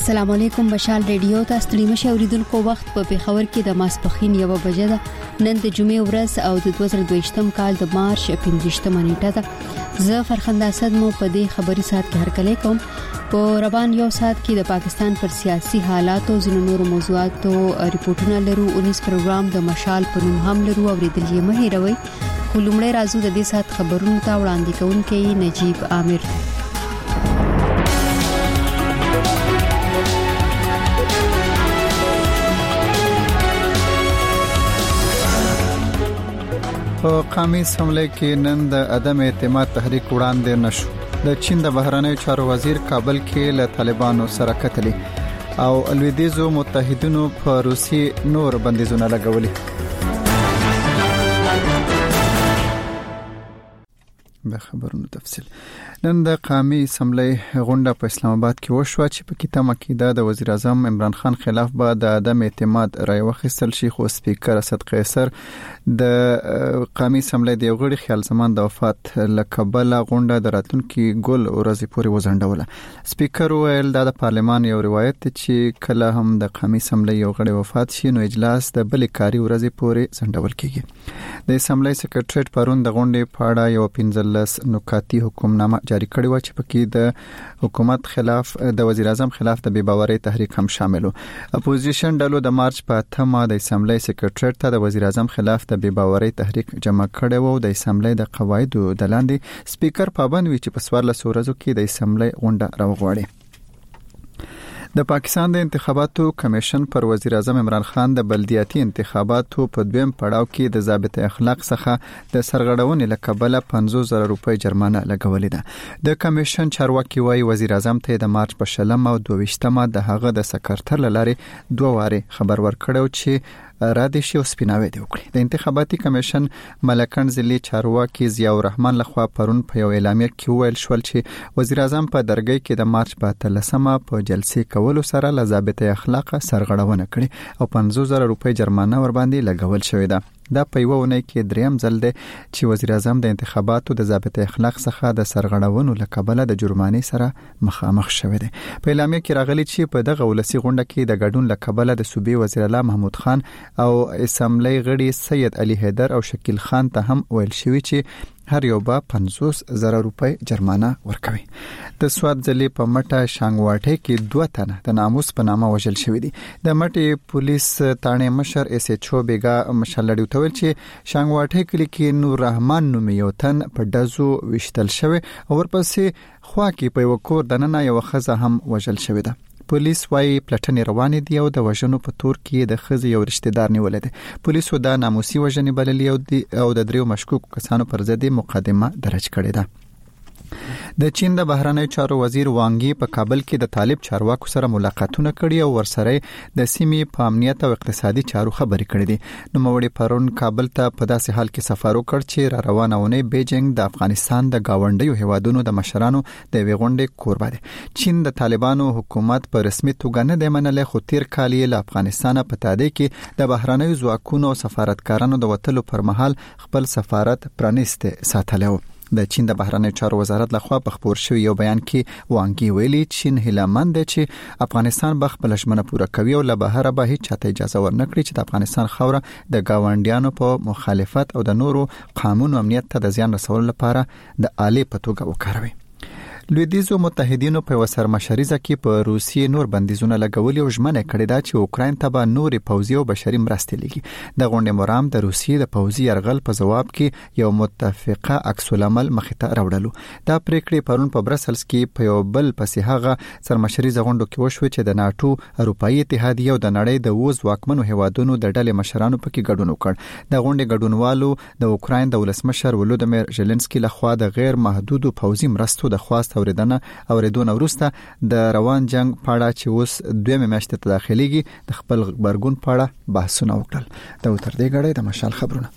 السلام علیکم. مشال ریډیو ته ستړي مشه اوریدونکو. وخت په پیښور کې د ماسپخین 1 بجې ده. نن د جمعې ورځ او د 2022م کال د مارچ 15مه نیټه ده. زه فرخنده اسد مو په دې خبري سات کې هرکلی کوم. په روان یو سات کې د پاکستان پر سیاسي حالات او ځینو نورو موضوعاتو ریپورتونه لرو. 19 پروګرام د مشال په نوم هم لرو او ریډل یې مه هېروئ. ولومړی راځو د دې سات خبرونو ته. وړاندې کوونکی نجیب عامر. په قامیز حمله کې نن د عدم اعتماد تحریک وړاندې نشو. د چین د بهرنیو چارو وزیر کابل کې له طالبانو سره کتلې او لویدیځو متحدینو په روسي نور بندیزونه لګولي. به خبرونو تفصیل. نن د قومي اسمبلی غونډه په اسلام آباد کې وشوه چې په کې تمه کېده د وزیر اعظم عمران خان خلاف به د عدم اعتماد رای واخیستل شي، خو سپیکر اسد قیصر د قومي اسمبلی د غړي خیال زمان د وفات لکبل غونډه د راتلونکي ګل ورځې پورې وزندوله. سپیکر ویل دا د پارلمان یو روایت چې کله هم د قومي اسمبلی یو غړي وفات شي نو اجلاس د بلې کاري ورځې پورې زندول کیږي. د اسمبلی سکرټریټ پرون د غونډې په اړه یو 15 نکاتی حکمنامه جاری کړی و چې پکې د حکومت خلاف د وزیر اعظم خلاف د بې باورۍ تحریک هم شامل و. اپوزیشن ډلو د مارچ په 8مه د اسمبلی سکرټریټ ته د وزیر اعظم خلاف د بې باورۍ تحریک جمع کړی و. د اسمبلی د قواعدو د لاندې سپیکر پابند وی چې په 14 ورځو کې د اسمبلی غونډه راوغواړي. د پاکستان د انتخاباتو کمیشن پر وزیر اعظم عمران خان د بلدیاتي انتخاباتو په دویم پړاو کې د ضابطه اخلاق څخه د سرغړونې لکبله 50,000 روپۍ جرمانه لګولې ده. د کمیشن چارواکي وايي وزیر اعظم ته د مارچ په 20 او 22مه د هغه د سکرټر لارې 2 واره خبر ورکړو چې را دي شي او سپیناوي دی وکړي. د انتخاباتي کمیشن ملکن ضلعي چارواکي ضیاء الرحمن لخوا پرون په یو اعلامیه کې ویل شول چې وزیر اعظم په درګۍ کې د مارچ په 13مه په جلسې کولو سره له ضابطه اخلاق سرغړونه کړې او 50,000 روپۍ جرمانه ور باندې لګول شوې ده. دا په یو ونه کې دریم ځل دی چې وزیر اعظم د انتخاباتو د ضابطه اخلاق څخه د سرغړونو لکبله د جرمانې سره مخامخ شوی دی. په اعلامیه کې راغلی چې په دغه ولسی غونډه کې د ګډون لکبله د صوبې وزیر اعلی محمود خان او اسمبلی غړي سید علي حیدر او شکیل خان ته هم ویل شوی چې هر یو به 50,000 روپۍ جرمانه ورکوي. د سواد ځلې په مټه شانګواټه کې 2 تنه د ناموس په نامه وژل شوی دي. د مټه پولیس تانه مشر اس ایچ او بیګا مشلړیو تول چې شانګواټه کلی کې نور رحمان نوم یو تن په دزو وشتل شوی او ورپسې خوا کې په وکور دننه یو خزه هم وژل شوی ده. پولیس وايي پلټنې روانې دي او د وژنو په تور کې د خزې یو رشتہ دار نیولې ده. پولیسو دا ناموسي وژنې بللې او د دریو مشکوک کسانو پر ضد مقدمه درج کړې ده. د چین د بهرنیو چارو وزیر وانګي په کابل کې د طالب چارواکو سره ملاقاتونه کړي او ورسره د سیمې په امنیت او اقتصادي چارو خبرې کړې دي. نو موري پرون کابل ته په داسې حال کې سفر وکړ چې را روانونه بیجینګ د افغانستان د گاونډیو هیوادونو د مشرانو د ویغونډې کوربه دي. چین د طالبانو حکومت په رسمي توګه نه دی منلې، خو تیر کال یې له افغانستان په تادې کې د بهرنیو ځواکونو او سفارتکارانو د وټلو پر مهال خپل سفارت پرانیسته ساتلو. د چین د بهرنیو چارو وزارت لخوا په خبر شوی یو بیان کې وانګي ویلي چین هیله‌مند دی چې افغانستان به خپل ژمنه پوره کوي او له بهر به هیڅ چاته اجازه ورنکړي چې د افغانستان خوره د گاونډیانو په مخالفت او د نورو قانون او امنیت ته د زیان رسولو لپاره د آلې په توګه وکاروي. لویدیځو متحدینو په وسر مشریزه کې په روسیې نور بندیزونه لګولي او ژمنه کړې ده چې اوکراین ته به نورې پوځي او بشري مرستې لګي. د غونډې مرام د روسیې د پوځي یرغل په جواب کې یو متفقه عکس العمل مخې ته راوړلو. دا پریکړې پرون په برسلز کې په یو بل پسې هغه سرمشریزه غونډه کې وشو چې د ناتو، اروپאי اتحادیه او د نړۍ د وز واکمنو هیوادونو د ډلې مشرانو پکې ګډون وکړ. د غونډې ګډونوالو د اوکراین د ولسمشر ولودمیر ژلنسکي لخوا د غیر محدودو پوځي مرستو د خواست اوریدونه وروسته د روان جنگ پاړه چې اوس 2 میاشتې ته داخليږي د خپل خبرګون پاړه بحثونه وکړل. د وتر دې غړې د مشال خبرونه.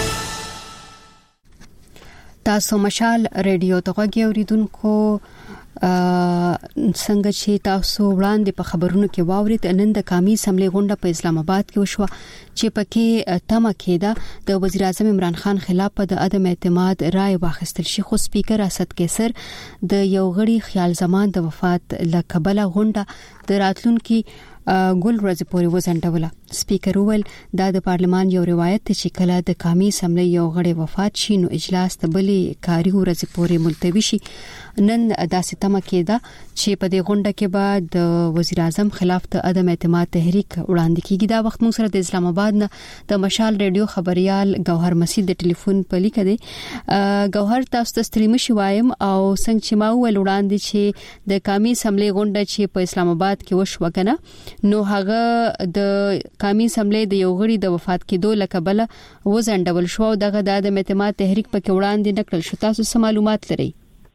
تاسو مشال ریډیو ته غوږی اوریدونکو. څنګه چې تاسو وړاندې په خبرونو کې واورید نن د قومي اسمبلی غونډه په اسلام آباد کې وشوه چې پکې تمه کېده د وزیر اعظم عمران خان خلاف د عدم اعتماد رائے واخیستل شي خو سپیکر اسد کیسر د یو غړي خیال زمان د وفات لکبله غونډه د راتلونکي ګل ورځې پورې وزنډوله. سپیکر وویل دا د پارلمان یو روایت چې کله د قومي اسمبلی یو غړي وفات شي نو اجلاس ته بلې کاري ورځې پورې ملتوي شي. نن داسې تمه کېده چې په دې غونډه کې به د وزیر اعظم خلاف د عدم اعتماد تحریک وړاندې کیږي. دا وخت موږ سره د اسلام آباد نه د مشال ریډیو خبريال گوهر مسید د ټلیفون په لیک دی. گوهر تاسو ته ستړي مشي وایم او څنګه چې ما ویل وړاندې چې د قومي اسمبلی غونډه چې په اسلام آباد کې وشوه کنه نو هغه د قومي اسمبلی د یو غړي د وفات کېدو لکبله وزنډول شو او دغه د عدم اعتماد تحریک پکې وړاندې نکړل شو. تاسو څه معلومات لرئ؟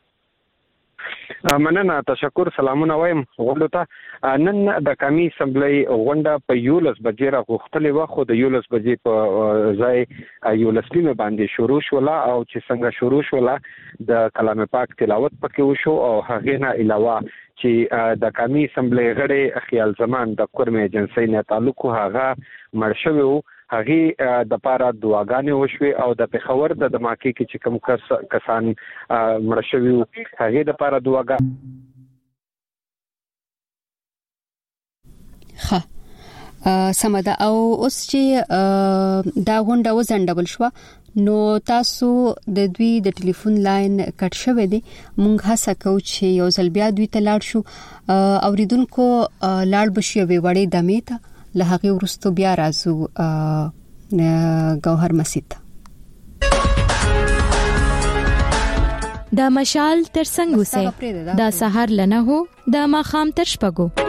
مننه، تشکر، سلامونه وایم غونډه ته. نن د قومي اسمبلی غونډه په 11 بجې راغوښتلې و خو د 11 بجې په ځای 11 باندې شروع شوله او چې څنګه شروع شوله د کلام پاک تلاوت پکې وشو او هغه نه علاوه چې د قومي اسمبلی غړي خیال زمان د کورم ایجنسی نه تعلق هغه مړ شوی وو. هغه د پاره دعاګانې وشوي او د پیښور د دماکي کې چې کوم کسان مړ شوي وو هغه د پاره دعاګانې سمدا. او اوس چې دا غونډه وزنډول شو نو تاسو د دوی د ټلیفون لاین کټ شوی دی. مونږ هڅه کوو چې یو ځل بیا دوی ته لاړ شو اوریدونکو لاړ بشي وی وړي دمه ته له هغه ورستو بیا راځو گوهر مسید. دا مشال تر څنګه وسه دا سحر لنه هو دا ماخام تر شپګو.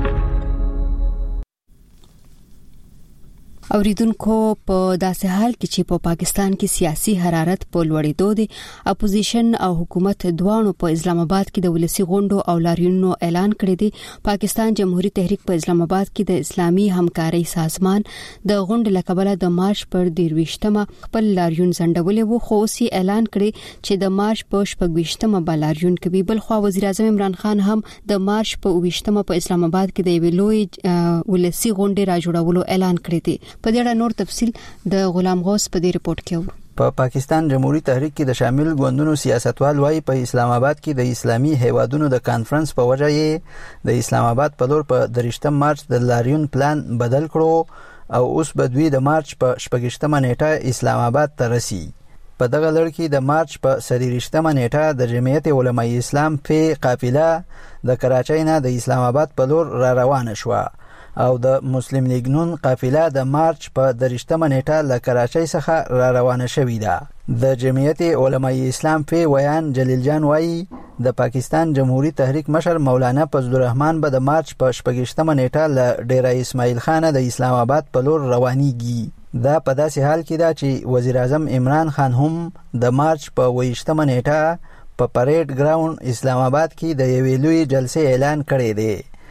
اوریدونکو په داسې حال کې چې په پاکستان کې سیاسي حرارت په لوړېدو دي اپوزیشن او حکومت دوانو په اسلام آباد کې د ولسی غونډو او لاریونونو اعلان کړی دی. پاکستان جمهوریت تحریک په اسلام آباد کې د اسلامي همکارۍ سازمان د غونډې لکبله د مارچ پر 23مه خپل لاریون زندولې وو خو اوس اعلان کړی چې د مارچ په 28مه به لاریون کوي. بل خو وزیر اعظم عمران خان هم د مارچ په 28مه په اسلام آباد کې د ویلوي ولسی غونډې را جوړولو اعلان کړی دی. په دې اړه نور تفصيل د غلام غوث په دې رپورت کې ورو. په پاکستان جمهوریت تحریک کې د شامل ګوندونو سیاستوال وايي په اسلام آباد کې د اسلامي هیوادونو د کانفرنس په وجه یې د اسلام آباد په لور په 3 مارچ د لاریون پلان بدل کړو او اوس به دوی د مارچ په 28مه نیټه اسلام آباد ته رسي. په دغه لړ کې د مارچ په 23مه نیټه د جمعیت علماء اسلام په قافله د کراچۍ نه د اسلام آباد په لور را روانه شوه او د مسلم لیگ نون قافله د مارچ په 23مه نیټه له کراچۍ څخه را روانه شوې ده. د جمعیت علماء اسلام په ویان جلیل جان وایي د پاکستان جمهوریت تحریک مشر مولانا فضل الرحمن به د مارچ په 28مه نیټه له ډیره اسماعیل خان د اسلام آباد په لور روانيږي. دا په داسې حال کې ده چې وزیر اعظم عمران خان هم د مارچ په 28مه نیټه په پریډ ګراوند اسلام آباد کې د یوې لوی جلسې اعلان کړی دی.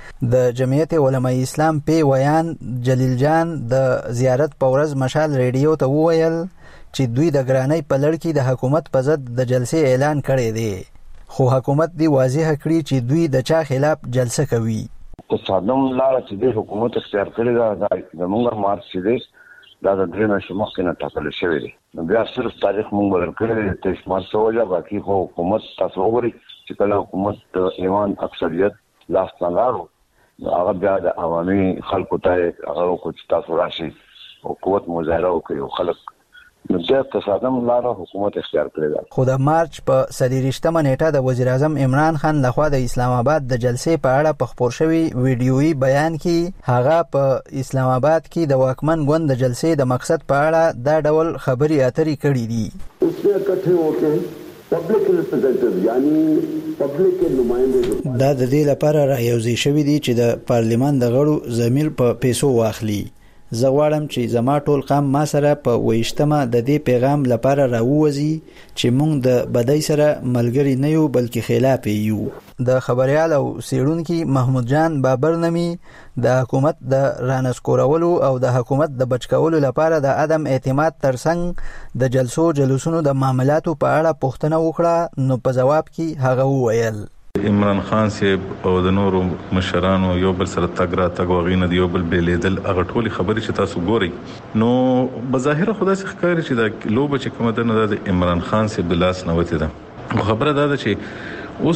د جمعیت علماء اسلام په ویان جلیل جان د زیارت په ورځ مشال ریډیو ته وویل چې دوی د ګرانۍ په لړ کې د حکومت په ضد د جلسې اعلان کړی دی خو حکومت دی واضح کړی چې دوی د چا خلاف جلسه کوي. تصادم لاره چې د حکومت اختیار کړی دا د موږ مارچ چې دا د درې میاشتو مخکې نه ټاکل شوی دی. نو بیا صرف تاریخ موږ بدل کړی دی 23 مارچ وجه باقي خو حکومت تاسو وګورئ چې کله حکومت د ایوان اکثریت لاس څنګه هغه بیا د عوامي خلکو ته هغه کو چې تاسو راشي او قوت مظاهره وکړي او خلک نو د تصادم لاره حکومت اختیار کړی ده. خو د مارچ په 23مه نیټه د وزیر اعظم عمران خان لخوا د اسلام آباد د جلسې په اړه په خپور شوی ویډیويي بیان کې هغه په اسلام آباد کې د واکمن ګوند د جلسې د مقصد په اړه دا ډول خبري اترې کړې دي. اسمه اکټھے ہوکے پبلک ریپرزنټیټیو یعنی پبلک کے نمائندے دا د دې لپاره رايوځي شوی دی چې د پارلیمان د غړو ضمیر په پیسو واخلي. زه غواړم چې زما ټول قام ما سره په 28مه د دې پیغام لپاره راووځي چې موږ د بدای سره ملګری نه یو بلکې خلاف یو. د خبريال او سیړونکو محمود جان بابر نمی د حکومت د رانسکورولو او د حکومت د بچکولو لپاره د عدم اعتماد ترڅنګ د جلسونو د معاملاتو په اړه پوښتنه وکړه نو په جواب کې هغه وویل عمران خان صاحب او د نورو مشرانو یو بل سره تګ وغینه دی یو بل بیلیدل هغه ټولي خبرې چې تاسو ګوري نو بظاهر خدا څخه ښکاري چې دا لوبه چې کومه ده د عمران خان صاحب د لاس نه وته ده خبره ده چې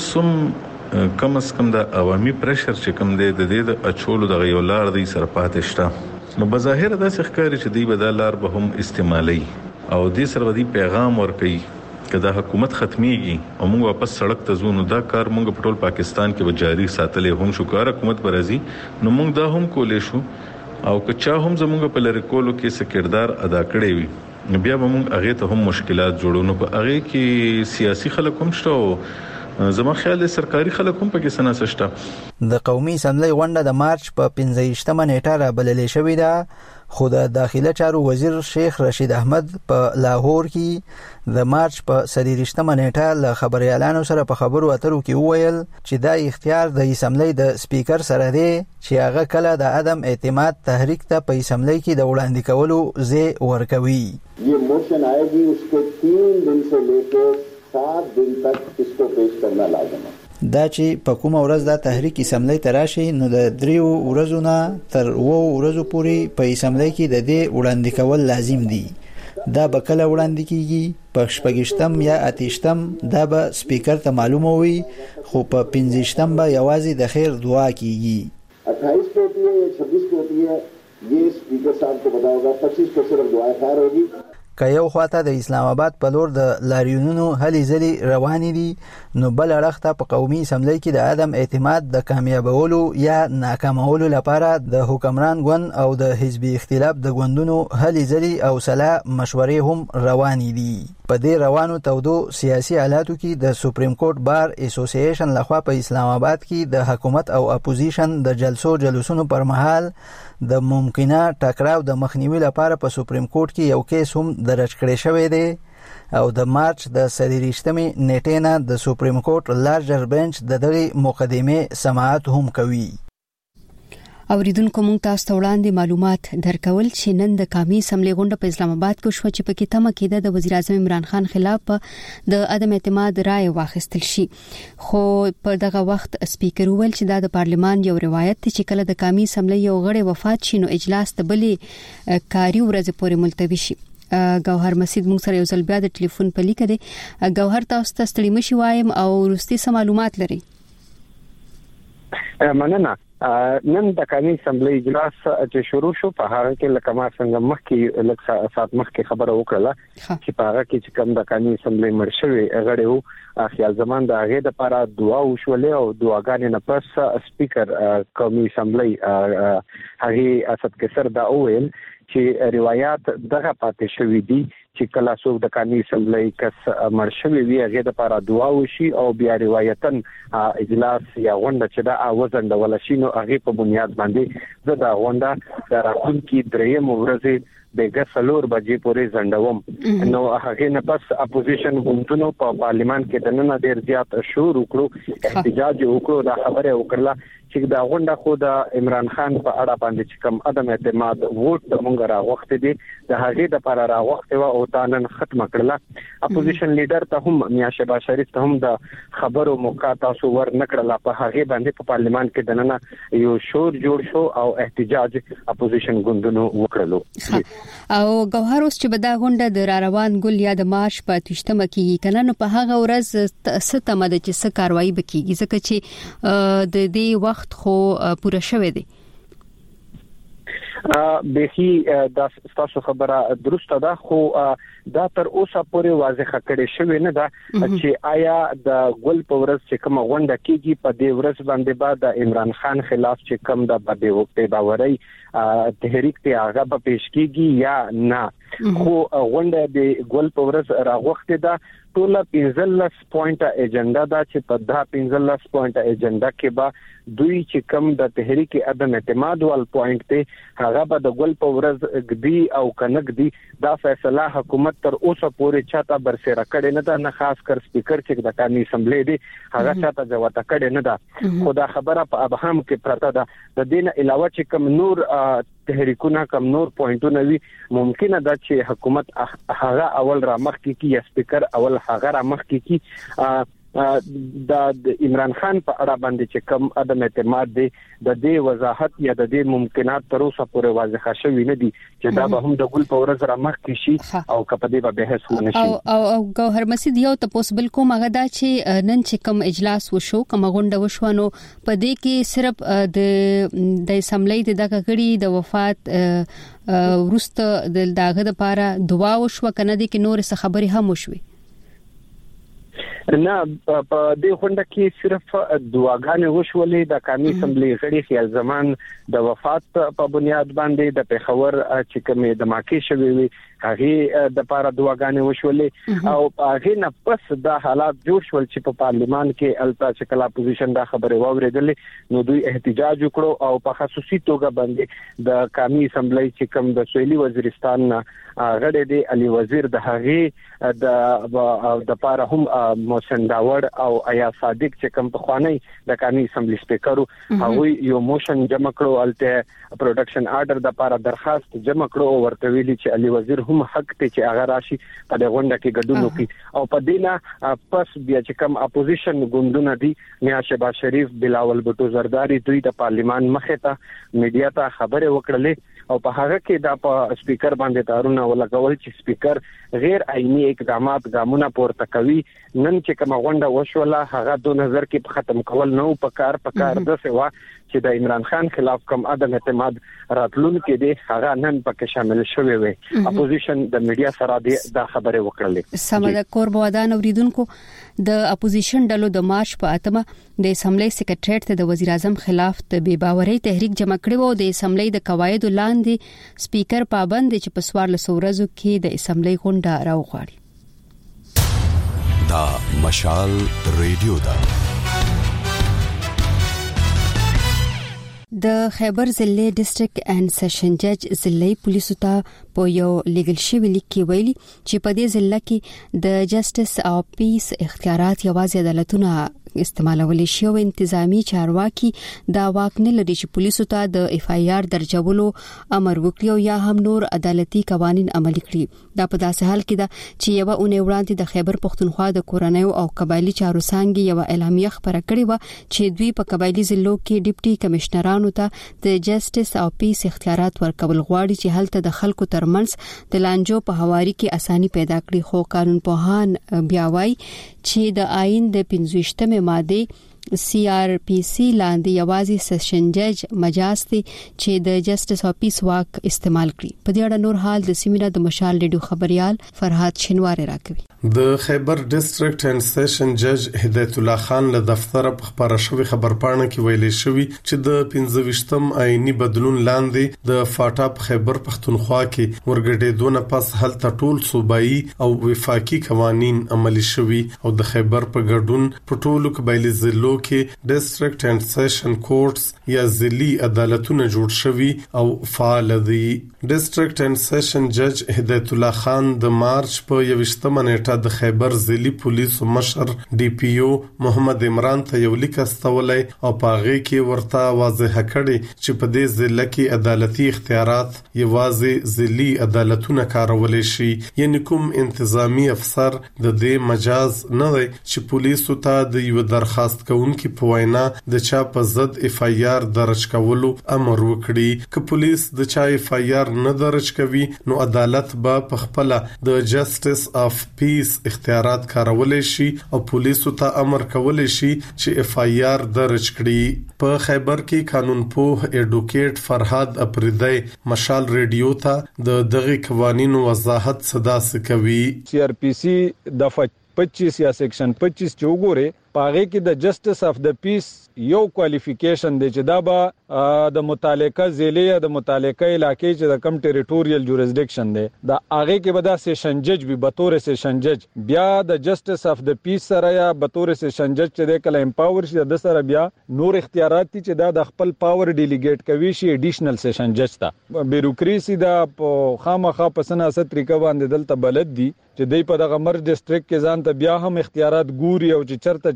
اوسم کم از کم د عوامي پریشر چې کوم دی د دې د اچولو د یو لار دی سره پاتې شته نو بظاهر دا څخه ښکاري چې دی بدلار به هم استعمالي او دې سره دی پیغام ورکړي کدا حکومت ختميږي او موږ واپس سړک ته ځو نو دا کار موږ په ټول پاکستان کې به جاری ساتلې هم شو کار حکومت برازي نو موږ دا هم کولې شو او کچا هم زموږ په لری کولو کې څه کردار ادا کړی وي بیا به موږ هغه ته هم مشکلات جوړو نو په هغه کې سیاسي خلک هم شته زما خیال د سرکاري خلک هم پکې سناسه شته د قومي اسمبلی غونډه د مارچ په 15مه نیټه را بللې شوې ده خو د داخله چارو وزیر شیخ رشید احمد په لاهور کې د مارچ په 23مه نیټه له خبريالانو سره په خبرو اترو کې وویل چې دا اختیار د اسمبلی د سپیکر سره دی چې هغه کله د عدم اعتماد تحریک ته په اسمبلی کې د وړاندې کولو ځای ورکوي یہ موشن آئے گی اس کے 3 دن سے لے کے 7 دن تک اس کو پیش کرنا لازم ہے دا چې په کومه ورځ دا تحریک اسمبلی ته راشي نو د 3 ورځو نه تر 2 ورځو پورې په اسمبلی کې د دې وړاندې کول لازم دي دا به کله وړاندې کیږي په 8 یا 8 دا به سپیکر ته معلومه وي خو په 15 به یوازې د خیر دعا کیږي 28 کو ہوتی ہے یا 26 کو ہوتی ہے یہ سپیکر صاحب کو پتا ہوگا 25 کو صرف دعا خیر ہوگی که یو خواته د اسلام آباد په لور د لاریونونو هلي ځلي روانې دي نو بل اړخ ته په قومي اسمبلی کې د عدم اعتماد د کامیابولو یا ناکامولو لپاره د حکمران ګوند او د حزبي اختلاف د ګوندونو هلي ځلي او سلا مشورې هم روانې دي په دې روانو تودو سیاسي حالاتو کې د سپریم کورټ بار اسوسییشن لخوا په اسلام آباد کې د حکومت او اپوزیشن د جلسونو پر مهال د ممکنه ټکراو د مخنیوي لپاره په سپریم کورټ کې یو کیس هم درج کړی شوی دی او د مارچ د 23مې نیټې نه د سپریم کورټ لارجر بنچ د دغه مقدمه سماعت هم کوي اوریدونکو مونږ تاسو ته وړاندې معلومات درکول چې نن د قومي اسمبلی غونډه په اسلام آباد کې شو چې په کې تمه کېده د وزیر اعظم عمران خان خلاف د عدم اعتماد رائے واخیستل شي خو په دغه وخت سپیکر ویل چې دا د پارلمان یو روایت دی چې کله د قومي اسمبلی یو غړی وفات شي نو اجلاس ته بلې کاری ورځ پورې ملتوي شي ګوهر مسید مونږ سره یو ځل بیا د ټلیفون په لیکه دی ګوهر تاسو ته ستړي مشي وایم او وروستي سم معلومات لري مننه نن د قومي اسمبلی اجلاس چې شروع شو په هغه کې لکه ما څنګه مخکې لکه سات مخکې خبره وکړه چې په هغه کې چې کوم د قومي اسمبلی مرشوي غړي وو خیال زمان د هغه د لپاره دعا وشولې او دعاګانې نه پس سپیکر قومي اسمبلی هغه اسد کسر دا ویل چې روایت دغه پاتې شوې دي چې کله څوک د قومي اسمبلی کس مرشوي وي هغه د لپاره دعا وشي او بیا روایتن اجلاس یا غونډه چې دا وزن د ولشینو هغه په بنیاد باندې د غونډه د راتلونکي دریم ورځې دغه څلور بجې پورې ځنډوم نو هغه نه پس اپوزیشن ګوندونو په پارلیمان کې د نن ډیر زیات شور وکړو احتجاج وکړو دا خبره وکړه چې دا غونډه خو د عمران خان په اړه باندې چې کوم عدم اعتماد ووټ د مونږ راغوښته دي د هغه د لپاره راغوښته او تانن ختم کړله اپوزیشن لیډر ته هم میا شهباز شریف ته هم د خبرو موقع تاسو ور نکړه په هغه باندې په پارلیمان کې د نن یو شور جوړ شو او احتجاج اپوزیشن ګوندونو وکړلو او ګوهر اوس چې بدا غونډه د روان ګل یا د مارچ په 28مه کې کله نو په هغه ورځ ستمه د چې څه کاروایی بکیږي ځکه چې د دې وخت خو پوره شوه دی بهي د تاسو خبره درسته ده خو دا تر اوسه پورې واضحه کړي شوی نه ده چې آیا د ګل په ورځ چې کوم غونډه کیږي په دې ورځ باندې بعد د عمران خان خلاف چې کوم د بده باوري تحریک ته هغه په پیش کیږي یا نه خو غونډه د ګل په ورځ راغوښته ده ټول 15 پوینټه ایجنډا دا چې په دا 15 پوینټه ایجنډا کې به دوی چې کوم د تحریک عدم اعتماد وال پوینټ ته هغه به د ګل په ورځ غدي او کنک دي دا فیصله حکومت تر اوسه پورې چاته برسره کړي نه ده نه خاص کر سپیکر چې د قومي اسمبلی دی هغه چاته جواب کړي نه ده خو دا خبره په ابهام کې پرته ده د دین علاوه چې کوم نور تحریکونه کم نور پوینټونه وي ممکنه ده چې حکومت هغه اول را مخ کې یا سپیکر اول هغه را مخ کې د عمران خان په اړه باندې چې کوم عدم اعتماد دی د دې وضاحت یا د دې ممکنات تر اوسه پورې واضح شوی نه دي چې دا به هم د ګل په ورځ را مخکې شي او کپه دې به بحث ونه شي او ګوهر مسجد یو تاسو بل کوم هغه دا چې نن چې کوم اجلاس وشو کوم غونډه وشوانو په دې کې صرف د اسمبلی د غړي د وفات ورسته د داغه لپاره دعا وشو کنه دي کې نور څه خبري هم وشوي نه په دې غونډه کې صرف دعاګانې وشولې د قومي اسمبلی غړي خیال زمان د وفات په بنیاد باندې د پیښور چې کومه د ماکي شوی وي هغه د لپاره دعاګانې وشولې او هغه نه پس د حالات جوړ شول چې په پارلیمان کې التا چې کلا اپوزیشن دا خبره واوریدلې نو دوی احتجاج وکړو او په خصوصي توګه باندې د قومي اسمبلی چې کوم د سویلي وزیرستان غړي دی علي وزیر د هغه د لپاره هم محسن داوړ او ایا صادق چې کوم په خوانی د قومي اسمبلی سپیکر هغه یو موشن جمع کړو الته پروډکشن آرډر د لپاره درخواست جمع کړو ورته ویلي چې علي وزیر هم حق ته چې هغه راشي په دغه غونډه کې ګډون وکړي او په دینه پس بیا چې کوم اپوزیشن ګوندونه دي میا شهباز شریف بلاول بوټو زرداری دوی د پارلیمان مخه ته میډیا ته خبره وکړلې او په هغه کې د سپیکر باندې تارونه ولګول چې سپیکر غیر آئینی اقدامات ګامونه پورته کوي نن چې کوم غونډه وشوله هغه 2000 کې ختم کول نو په کار د سوا چې د عمران خان خلاف کوم عدم اعتماد راتلونکو دي هغه نن پکې شامل شوی وي اپوزیشن د میډیا سره دا خبره وکړلې سمده قربادان اوریدونکو د اپوزیشن ډلو د مارچ په اتمه د اسمبلی سیکریټریټ ته د وزیر اعظم خلاف د بے باورۍ تحریک جمع کړو او د اسمبلی د قواعد لاندې سپیکر پابند چې په 14 ورځو کې د اسمبلی غونډه راوغواړي دا مشال ریډیو دا د خیبر ضلع ډیسټریکټ اینڈ سیشن جج ضلعي پولیسو ته په یو لیګل شوی لیک کې ویلي چې په دې ضلع کې د جسټس او پیس اختیارات یوازې عدالتونه استعمالول شي او انتظامی چارواکي دا واک نه لري چې پولیسو ته د اف آی آر درجولو امر وکړي او یا هم نور عدالتي قوانين عملي کړي دا په داسې حال کې ده چې یو اونۍ وړاندې د خیبر پښتونخوا د کورنۍ او قبایلی چارو څنګه یو اعلامیه خبره کړې و چې دوی په قبایلی ضلعو کې ډیپټي کمشنرانو ته د جسټس او پیس اختیارات ورکول غواړي چې هلته د خلکو ترمنځ د لانجو په حواري کې اساني پیدا کړي خو قانون پوهان بیا وايي چې د آئین د 25 ماده سی آر پی سی لاندې یوازې سیشن جج مجاز دي چې د جسټس او پیس واک استعمال کړي په دې اړه نور حال د سیمینار د مشال ریډیو خبريال فرحات شینوار راکوي د خیبر ډیسټریکټ اینڈ سیشن جج هدایت الله خان له دفتر په خبره شوی خبرپاڼه کې ویلي شوی چې د 15م آئینی بدلون لاندې د فاټاپ خیبر پښتونخوا کې ورګډېدونه پس هلته ټول صوبایي او وفاقي قوانين عملي شوی او د خیبر په ګډون په ټولو قبایلی ضلعو کې ډیسټریکټ اینڈ سیشن کورټس یا ضلعي عدالتونه جوړ شوی او فعال دي ډیسټریکټ اینڈ سیشن جج هدایت الله خان د مارچ په 21 نیټه د خیبر ضلعي پولیسو مشر ډي پی او محمد عمران ته یو لیک استولای او پاغه کې ورته واضح کړي چې په دې ضلع کې عدالتي اختیارات یوازې ضلعي عدالتونه کارول شي یعنی کوم انتظامی افسر د دې مجاز نه دی چې پولیسو ته د یو درخواست کوونکي په وینا د چا په ضد اف آی آر درج کولو امر وکړي که پولیس د چا اف آی آر نه درج کوي نو عدالت به په خپل د جسټس اف پیس اختیارات کارولای شي او پولیسو ته امر کولای شي چې اف آی آر درج کړي په خیبر کې قانون پوه اډوکیټ فرهاد اپریدی مشال ریډیو ته د دغه قوانینو وضاحت صدا سکوي سی آر پی سی دفعه 25 یا سیکشن 25 چې وګوره پاغه کې د جسټس اف د پیس یو کوالیفیکیشن دی چې دا به د متعلقه ضلع یا د متعلقه علاقې چې د کم ټریټوریل جوریسډکشن دی دا هغه کې به دا سیشن جج به بطور سیشن جج بیا د جسټس اف د پیس سره یا بطور سیشن جج چې د کله امپاور شي د سره بیا نور اختیارات چې دا د خپل پاور ډیلیګیټ کوي شي ایډیشنل سیشن جج ته بیوروکراسي دا خامخا په سناسه طریقه باندې دلته بلد دي چې دوی په دغه مر ډیسټریکټ کې ځان ته بیا هم اختیارات ګوري او چې چرته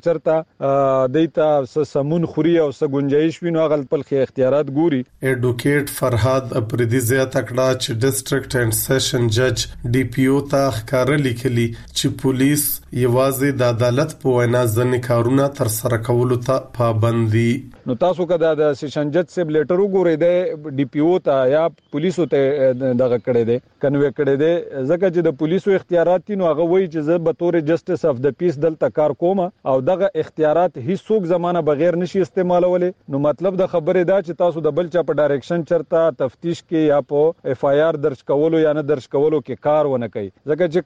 کچرتا دیتا سمون خوري او سګنجایش وینو غل په خې اختیارات ګوري. ایډوکیټ فرهاد اپریدي زیاته کړه چې ډیسټریکټ اینڈ سیشن جج ډي پی او ته ښکار لیکلي چې پولیس یوازې د عدالت په وینا ځنې کارونه تر سره کولو ته پابند دي. نو تاسو کدا د سیشن جج سیب لیټر وګورئ د ډي پی او ته یا پولیسو ته دغه کړی دی کنوي کړی دی ځکه چې د پولیسو اختیارات نو هغه وایي چې زه به تور جسټس اف د پیس دلته کار کوم او دغه اختیارات هیڅوک زمانه بغیر نشي استعمالولای. نو مطلب د خبرې دا چې تاسو د بل چا په ډایرکشن چرته تفتیش کې یا په اف آی آر درج کولو یا نه درج کولو کې کار ونه کوي ځکه چې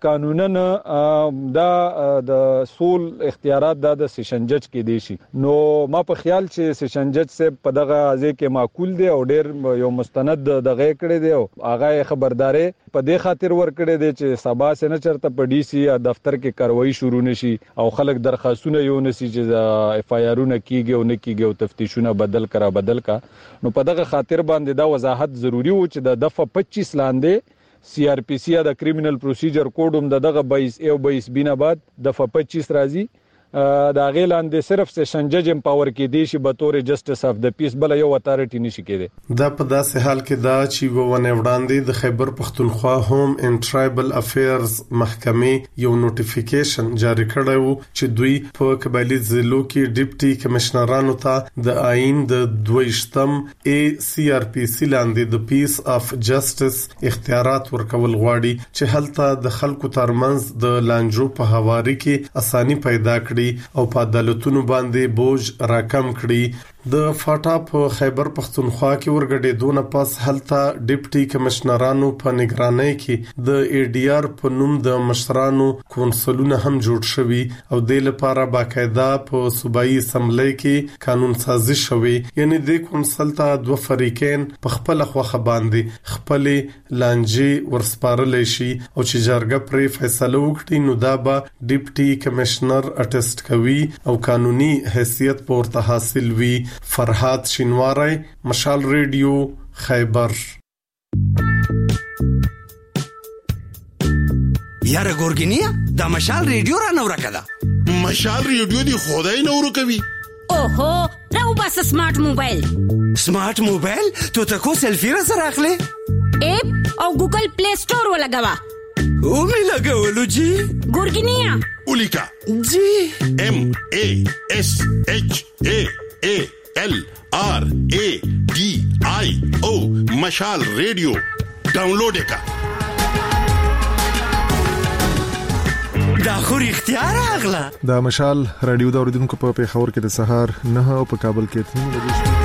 قانونا دا د سول اختیارات د سیشن جج کې دي شي. نو ما په خیال چې سیشن جج سے په دغه ځای کې معقول دی او ډیر یو مستند دغه کړی دی او هغه خبرداري په دې خاطر ور کړی دی چې سبا سره چرته په ډي سي دفتر کې کاروایی شروع نشي او خلک درخواستونه یو نشي چې اف آی آرونه کیږي او نه کیږي او تفتیشونه بدل کا. نو په دغه خاطر باندې دا وضاحت ضروری و چې د دفعه 25 لاندې سی آر پی سی د کریمینل پروسیجر کوډ هم دغه 22 او 22 بینه بعد دفعه 25 راځي دا غیلان د صرف سیشن جج امپاور کې دي چې به تور جسټس اف د پیس بل یو اتارټی نشي کېده. دا په داسې حال کې دا چې ونه وړاندې د خیبر پختونخوا هوم اینڈ ټرایبل افیرز محکمې یو نوټیفیکیشن جاری کړی وو چې دوی په قبایلی ضلعو کې ډیپټي کمشنرانو ته د آئین د 22م اے سی آر پی سی لاندې د پیس اف جسټس اختیارات ورکول غواړي چې هلته د خلکو ترمنځ د لانجو په هواري کې اساني پیدا کړي او په عدالتونو باندې بوج راکم کړي. د فاټا په خیبر پختونخوا کې ورګډېدونه پس هلته ډیپټي کمشنرانو په نگرانۍ کې د ای ډي آر په نوم د مشرانو کونسلونه هم جوړ شوي او د لپاره باقاعده په صوبایي اسمبلی کې قانون سازي شوی. یعنی د کونسل ته دوه فریقین په خپل خوخه باندې خپل لانجې ورسپارلې شي او چې جرګه پرې فیصله وکړي نو دا به ډیپټي کمشنر اټیسټ کوي او قانوني حیثیت پورته حاصل وي. فرهاد شینواری، مشال ریډیو، خیبر. یاره ګورګینیا دا مشال ریډیو را نور کړه. مشال ریډیو دی خدای نور کوي. اوهو راو بس سمارټ موبایل. سمارټ موبایل ته تاسو سلفي را سره اخلي؟ اپ او ګوګل پلی سٹور ولګوا. او می لګولو جی ګورګینیا اولیکا جی ام ا اس اچ ا ا ال آر اے ڈی آئی او مشال ریڈیو ډاونلوډ کا. دا خو اختیار اغلا. دا مشال رادیو دا اوریدونکو په پیښور کې د سهار 9 او په کابل کې 3 بجې.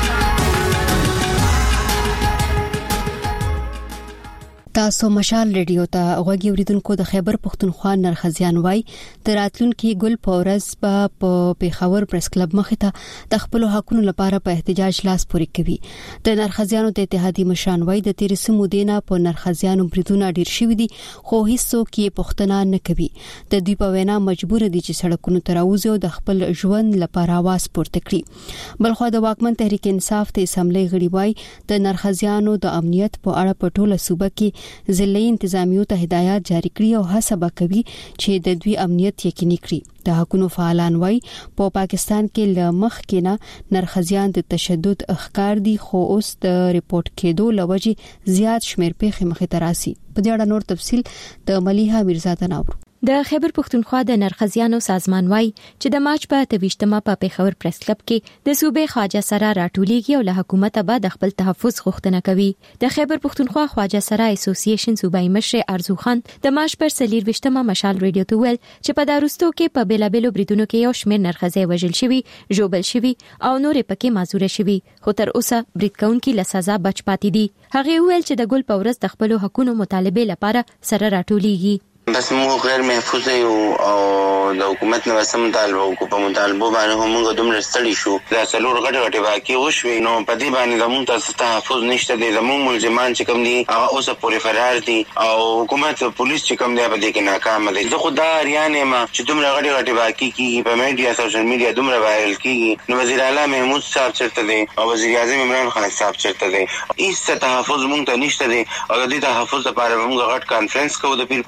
تاسو مشال ریډیو ته غوږی اوریدونکو د خیبر پختونخوا نرخزیان وای د راتلونکي ګل پورز په پیښور پریس کلب مخې ته د خپل حقوقو لپاره په احتجاج لاس پورې کوي. د نرخزیانو د اتحادیې مشران وای د 13 مودې په نرخزیانو بریدونه ډیر شوي دي خو هیڅوک یې پښتنه نه کوي. د دوی په وینا مجبور دي چې سړکونو ته راوځي او د خپل ژوند لپاره आवाज پورته کړي. بلخو د واکمن تحریک انصاف ته اسمبلی غړي وای د نرخزیانو د امنیت په اړه په ټوله صوبه کې ضلعي انتظامیو ته هدایات جاری کړي او هڅه کوي چې د دوی امنیت یقیني کړي. د حقوقو فعالان وای په پاکستان کې لمخ کې نه نرخزیان د تشدد اخکار دي خو اوس د ریپورت کېدو لوجه زیات شمیر پیښې مخې ته راسي. په دې اړه نور تفصيل د ملیحه میرزا تناور. د خیبر پختونخوا د نرخزیانو سازمان وای چې د مارچ په 28مه په پیښور پریس کلب کې د صوبې خواجه سره راټولېږي او له حکومت به د خپل تحفظ غوښتنه کوي. د خیبر پختونخوا خواجه سره اسوسییشن صوبایي مشر ارزو خان د مارچ پر 28مه مشال ریډیو ته ویل چې په داروستو کې په بیلابلو بریدونو کې یو شمېر نرخزی وژل شوی، ژوبل شوی او نور پکې معذور شوی خو تر اوسه برید کوونکي له سزا بچ پاتې دي. هغه ویل چې د ګل پورز د خپل حقوقو مطالبه لپاره سره راټولېږي. بس موږ غیر محفوظ یو او د حکومت نه وسم طالبو کو په مطالبه باندې موږ دومره ستړي شو. دا څلور غټه واقعي وشوي نو په دې باندې زموږ تاسو تحفظ نشته دي. زموږ ملزمان چې کوم دي هغه اوسه پورې فرار دي او حکومت پولیس چې کوم دی په دې کې ناکام دي. زه خو دا ریانه ما چې دومره غټه واقعي کیږي په میډیا سوشل میډیا دومره وایرل کیږي. نو وزیر اعلی محمود صاحب چرته دي او وزیر اعظم عمران خان صاحب چرته دي. هیڅ تحفظ موږ ته نشته دي او د دې تحفظ لپاره موږ غټ کانفرنس کوو د پیر پورز باندې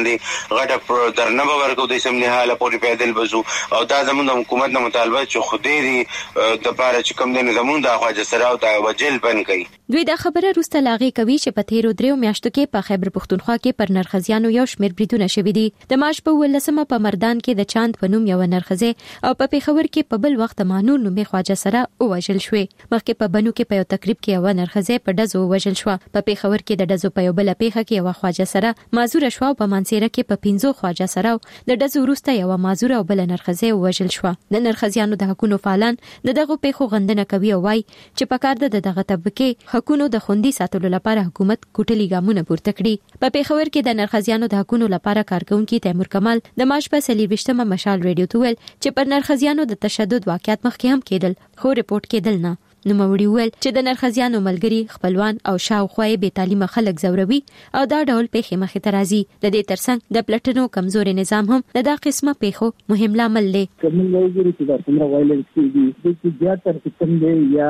باندې غټه درنه ورکو د سملي حاله پورې پیدل بزو او دا زموږ د حکومت نه مطالبه چې خودي دي د پاره چې کوم دنه زموږ د خواجه سره او د وجل بن کوي. دوی دا خبره روسته لاغي کوي چې په تیرو 3 میاشتو کې په خیبر پختونخوا کې پر نرخزیانو یو شمېر بریدونه شوي دي. د مارچ په 18مه په مردان کې د چاند په نوم یو نرخزه او په پیښور کې په بل وخت مانور نومې خواجه سره وژل شوې. مخکې په بنو کې په یو تقریب کې یو نرخزه په دزو وژل شو. په پیښور کې د دزو په یو بل پیښه کې یو خواجه سره مازور شو. په منصيره کې په 15 خواجه سره د دزو وروسته یو مازور او بل نرخزه وژل شو. د نرخزیانو د حقوقو فعالان دغه پیښو غندنه کوي او وايي چې په کار د دغه طبقه حقوقو د خوندي ساتلو لپاره حکومت کوټلي ګامونه پورته کړي. په پیښور کې د نرخزیانو د حقوقو لپاره کارکونکي تیمور کمال د مارچ په 23مه مشال ریډیو ته ویل چې پر نرخزیانو د تشدد واقعیت مخکې هم کېدل خو ریپورت کېدل نه. نو موري ویل چې د نرخزیانو ملګری خپلوان او شاوخوای به تعلیم خلک زوروي او دا ډول پیښې مخې ته راځي. د دې ترڅنګ د پلټنو کمزوري نظام هم د دا قسمه پیښو مهم لامل دی. کوم وګوري چې دا څومره وایلنس کیږي د زیاتره سیستم دی یا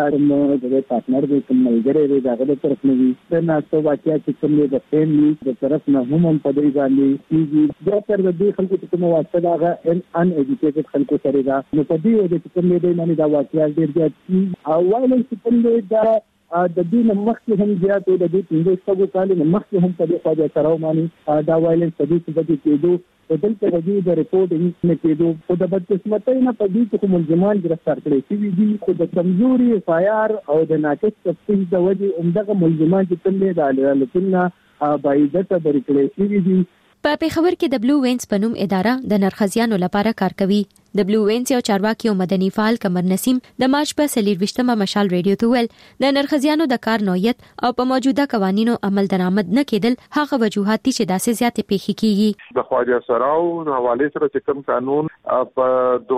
د پارتنر دی کوم ملګری دی داغه د طرف نه وي د ناسو واقعیا چې کوم دی د فیملی د طرف نه هم په دې باندې کیږي. زیاتره د دې خلکو چې کوم واسطه داغه ان ایجوکیټډ خلکو سره دا نو په دې وجه چې کوم دی باندې دا واقعیا ډیر زیات او وایلنس کوم دی دا د دې مخکې هم زیات او د دې 15 کال مخکې هم په دې خواجه سره باندې دا وایلنس په دې څه کېدو په دلته راځي د ریپورټینګ نه کېدو او د بدقسمتۍ نه په دې کې ملزمان گرفتار کړي شوي دي خو د کمزوري فایار او د ناقص تفتیش د وجې عمدغه ملزمان چې کوم دي د عدالتونو باعزته بری کړي شوي دي. په پیښور کې د بلو وینز په نوم اداره د نرخزیانو لپاره کار کوي. د بلو وینز یو چارواکي او مدني فعال قمر نسیم د مارچ په 23مه مشال ریډیو ته ویل د نرخزیانو د کار نوعیت او په موجوده قوانینو عمل درآمد نه کېدل هغه وجوهات چې داسې زیاتې پیښې کیږي. د خواجه سراو د حواله سره چې کوم قانون په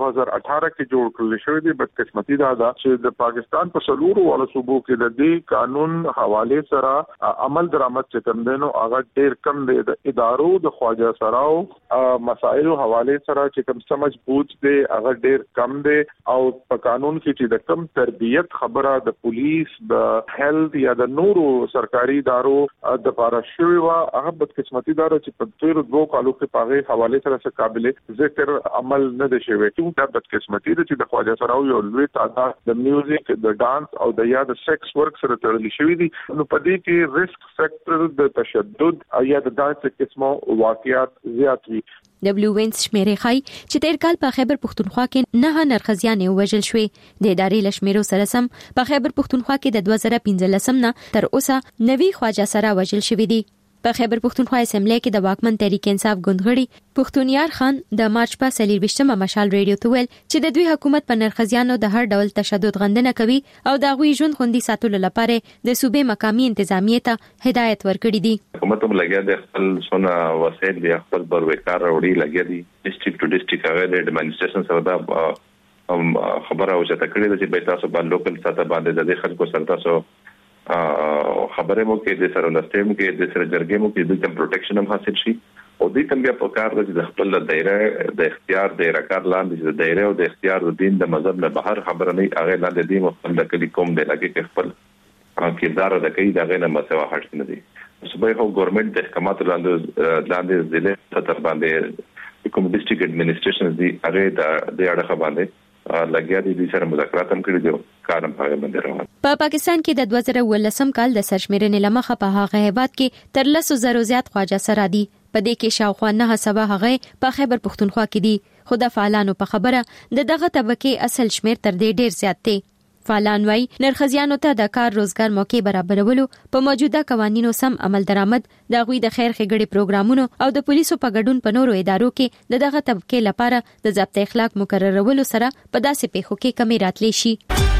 2018 کې جوړ کړل شوی دی بدقسمتي دا ده چې د پاکستان په سلورو ول صوبو کې د دې قانون حواله سره عمل درآمد چې کوم دینو هغه ډیر کم دی. د ادارو د خواجه سراو مسایل حواله سره چې کوم سمجھ بوج دی هغه ډیر کم دی او په قانون کې چې د کم تربیت خبره د پولیس د هیلث یا د نورو سرکاري ادارو د لپاره شوی و هغه بدقسمتي دار چې په تیر 2 کالو کې پاغه حواله سره قابل ذکر عمل نه دی شوی. دا بدقسمتي چې د خواجه سراو یو لوی تعداد د میوزیک د ډانس او د یا د سیکس ورک سره تړل شوی دي. نو په دې کې ریسک فیکټر د تشدد یا د داسې قسمو واقعیات زیات وي. د بلو وینز شمیرې خای چې تیر کال په خیبر پختونخوا کې 9 نرخزیان وژل شوې. د ادارې لشمیرو سره سم په خیبر پختونخوا کې د 2015 نه تر اوسه 90 خواجه سره وژل شوې دي. په خیبر پختونخوا اسمبلی کې د واکمن تحریک انصاف ګوندغړي پختونیار خان د مارچ په 23مه مشال ریډیو ته ویل چې د دوی حکومت په نرخزیانو د هر ډول تشدد غندنه کوي او د غوي ژوند خوندي ساتلو لپاره د صوبې مقامي انتظامیه ته هدایت ورکړي دي. حکومت هم لګیا د خپل سونه وسایل دی خپل بر وکړ وړي لګیا دي ډیسټریکټ ټو ډیسټریکټ هغه د ایڈمنسټریشن سره دا خبره او چې تکړه د چې به تاسو باندې لوکل ساته باندې د خلکو سره تاسو خبره مو کې د سره لستیم کې د سره جرګې مو کې د پروټیکشن هم حاصل شي او د تم بیا په کار د خپل دایره د اختیار د رکار لاندې د دایره او د اختیار د دین د مذهب نه بهر خبره نه هغه لاندې دی خپل د کلی کوم د لکه خپل کردار د کوي د غنه مسوا هټ نه دي. صوبې هو ګورنمنت د احکامات لاندې ضلع سطح باندې کوم ډیسټریکټ ایڈمنسټریشن دی هغه د اړه باندې لګیا دي سره مذاکرات هم کړي دي کارم په باندې روان. په پاکستان کې د 2018 کال د سرشمیرنې لمخه په هغه هیواد کې تر 100,000 زیات خواجه سره دي. په دې کې شاوخوا 9 هغه په خیبر پختونخوا کې دي. خو د فعالانو په خبره دغه طبقه اصل شمیر تر دې ډیر زیات دی. فعالان وايي نرخزیانو ته د کار روزګار موقع برابرولو په موجوده قوانینو سم عمل درآمد د غوي د خیر ښېګړې پروګرامونو او د پولیسو په ګډون په نورو ادارو کې دغه طبقه لپاره د ضابطه اخلاق مقررولو سره په داسې پیښو کې کمی راتلی شي.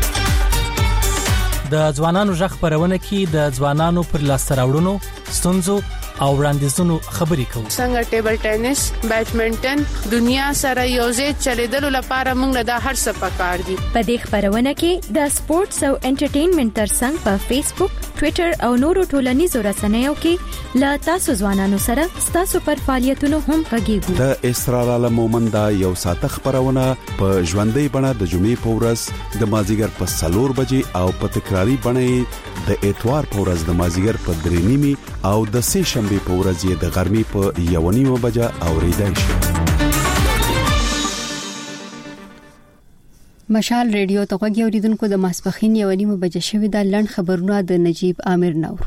د ځوانانو ژغ خبرونه کې د ځوانانو پر لاس راوړنو ستونزو او وړاندیزونو خبرې کوو. څنګه ټیبل ټینس، بیډمنټن دنیا سره یوځای چلیدلو لپاره موږ د هر څه پکار دي. په دې خبرونه کې د سپورتس او انټرټینمنټ ترڅنګ په فیسبوک، ټوئیټر او نورو ټولنیزو رسنیو کې لا تاسو ځوانانو سره تاسو پر فعالیتونو هم غږیږو. د اسرار عالم مومند یو ساعت خبرونه په ژوندۍ بڼه د جمعې په ورځ د مازیګر په 4 بجې او په تکرار تکراری بڼه د اتوار په ورځ د مازیګر په 3:30 او د سه شنبه په ورځ د غرمې په 1:30 بجه اوریدای شي. مشال ریډیو ته غوږی اوریدونکو د ماسپخین 1:30 بجې شوې د لړن خبرونه د نجیب عامر نور.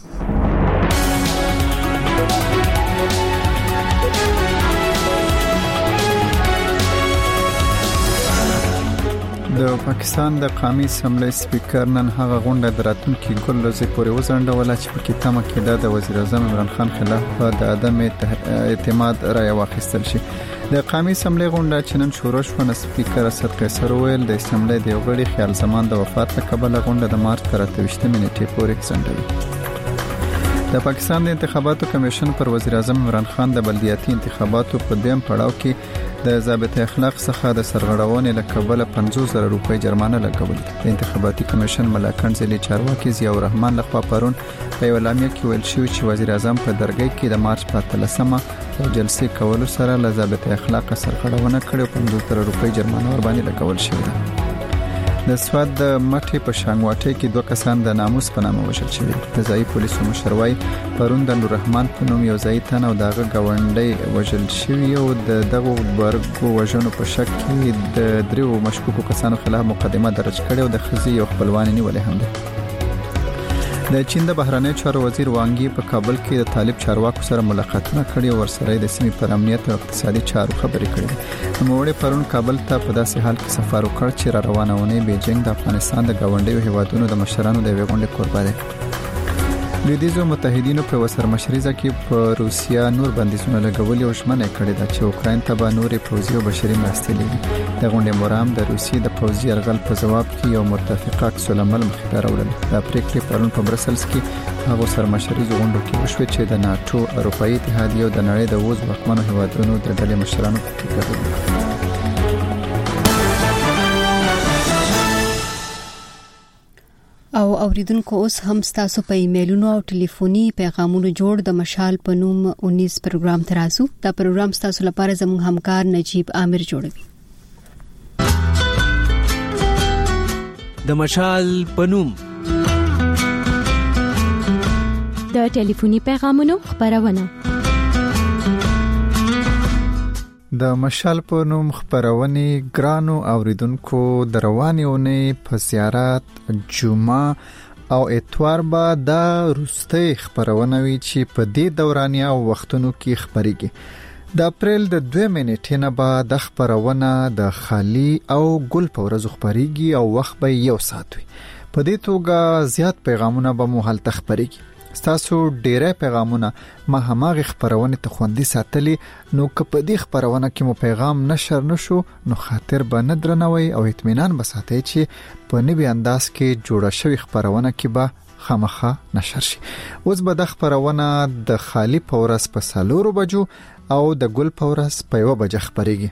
د پاکستان د قومي اسمبلی سپیکر نن هغه غونډه دراتونکو ګل لوزي پورې وزنډول چې په کې تمه کېده د وزیر اعظم عمران خان خلاف د عدم اعتماد رائے واخیستل شي. د قومي اسمبلی غونډه چې نن شروع شوه، سپیکر اسد قیصر ویل د اسمبلی د یو غړي خیال زمان د وفات له کبله غونډه د مارچ 23 نیټې پورې ځنډوي. د پاکستان د انتخاباتو کمیشن پر وزیر اعظم عمران خان د بلدیاتي انتخاباتو په دیم پړاو کې د ضابط اخلاق څخه د سرغړونې له کبله 50,000 روپۍ جرمانه لګولې. د انتخاباتي کمیشن ملاکنډ ضلعي چارواکي ضیاء الرحمن لخوا پرون په اعلامیه کې ویل شوی چې وزیر اعظم په درګۍ کې د مارچ 13مه جلسې کولو سره له ضابط اخلاق سرغړونه کړې او 50,000 روپۍ جرمانه ور باندې لګول شوې ده. د سواد د مټي په شانګواټي کې 2 کسان د ناموس په نامه وژل شوي. د ځای پولیسو مشروي پرون د نور رحمان په نوم یو ځای تن او دغه گاونډي وژل شوی او دغه برګو وژنو په شک کې د 3 مشکوکو کسانو خلاف مقدمه درج کړې او د خزي او خپلوان نیولې هم ده. د چین د بهرنی چارو وزیر وانګي په کابل کې د طالب چارواکو سره ملاقاتونه کړي او ورسره د سیمې پر امنیت او اقتصادي چارو خبرې کړي. نوموړي پرون کابل ته په داسې حال کې سفر وکړ چې را روانه ونې بیجینګ د افغانستان د گاونډیو هیوادونو د مشرانو د غونډې قربا دي. لویدیځو متحدینو په وسرمشریزه کې په روسیا نور بندیزونه لګولي او ژمنه کړې ده چې اوکراین ته به نورې پوځي او بشري مرستې لګي. د غونډې مرام د روسیې د پوځي یرغل په جواب کې یو متفقه عکس العمل مخې ته راوړل. د پریکړې پرون په برسلز کې هغه سرمشریزو غونډو کې وشوه چې د ناتو، اروپאי اتحادیه او د نړۍ د وز ځواکمنو هیوادونو د ډلې مشرانو په کې او اوریدونکو اوس هم تاسو په ایمیلونو او ټلیفوني پیغامونو جوړ د مشال په نوم 19 پروګرام ترازو. دا پروګرام تاسو لپاره زموږ همکار نجیب عامر جوړوي. د مشال په نوم د ټلیفوني پیغامونو خبرونه. د مشال په نوم خبرونه ګرانو اوریدونکو د روانیونه په زیارت جمعه او اتوار به د روستي خبرونه وی چې په دې دورانیا وختونو کې خبريږي. د اپریل د 2 منېټې نه بعد د خبرونه د خالی او ګل په ورځ خبريږي او وخت به 1 ساعت وي. په دې توګه زیات پیغامونه به مو حل تخبريږي. تاسو ډیره پیغامونه ما هماغه خبرونه ته خوندې ساتلي، نو کپه دې خبرونه کې مو پیغام نشر نشو نو خاطر به نه درنوي او اطمینان بساتئ چې په نوې انداز کې جوړه شوی خبرونه کې به خامخا نشر شي. اوس به د خبرونه د خالی پورس په 4 بجو او د ګل پورس په 1 بجه خبريږي.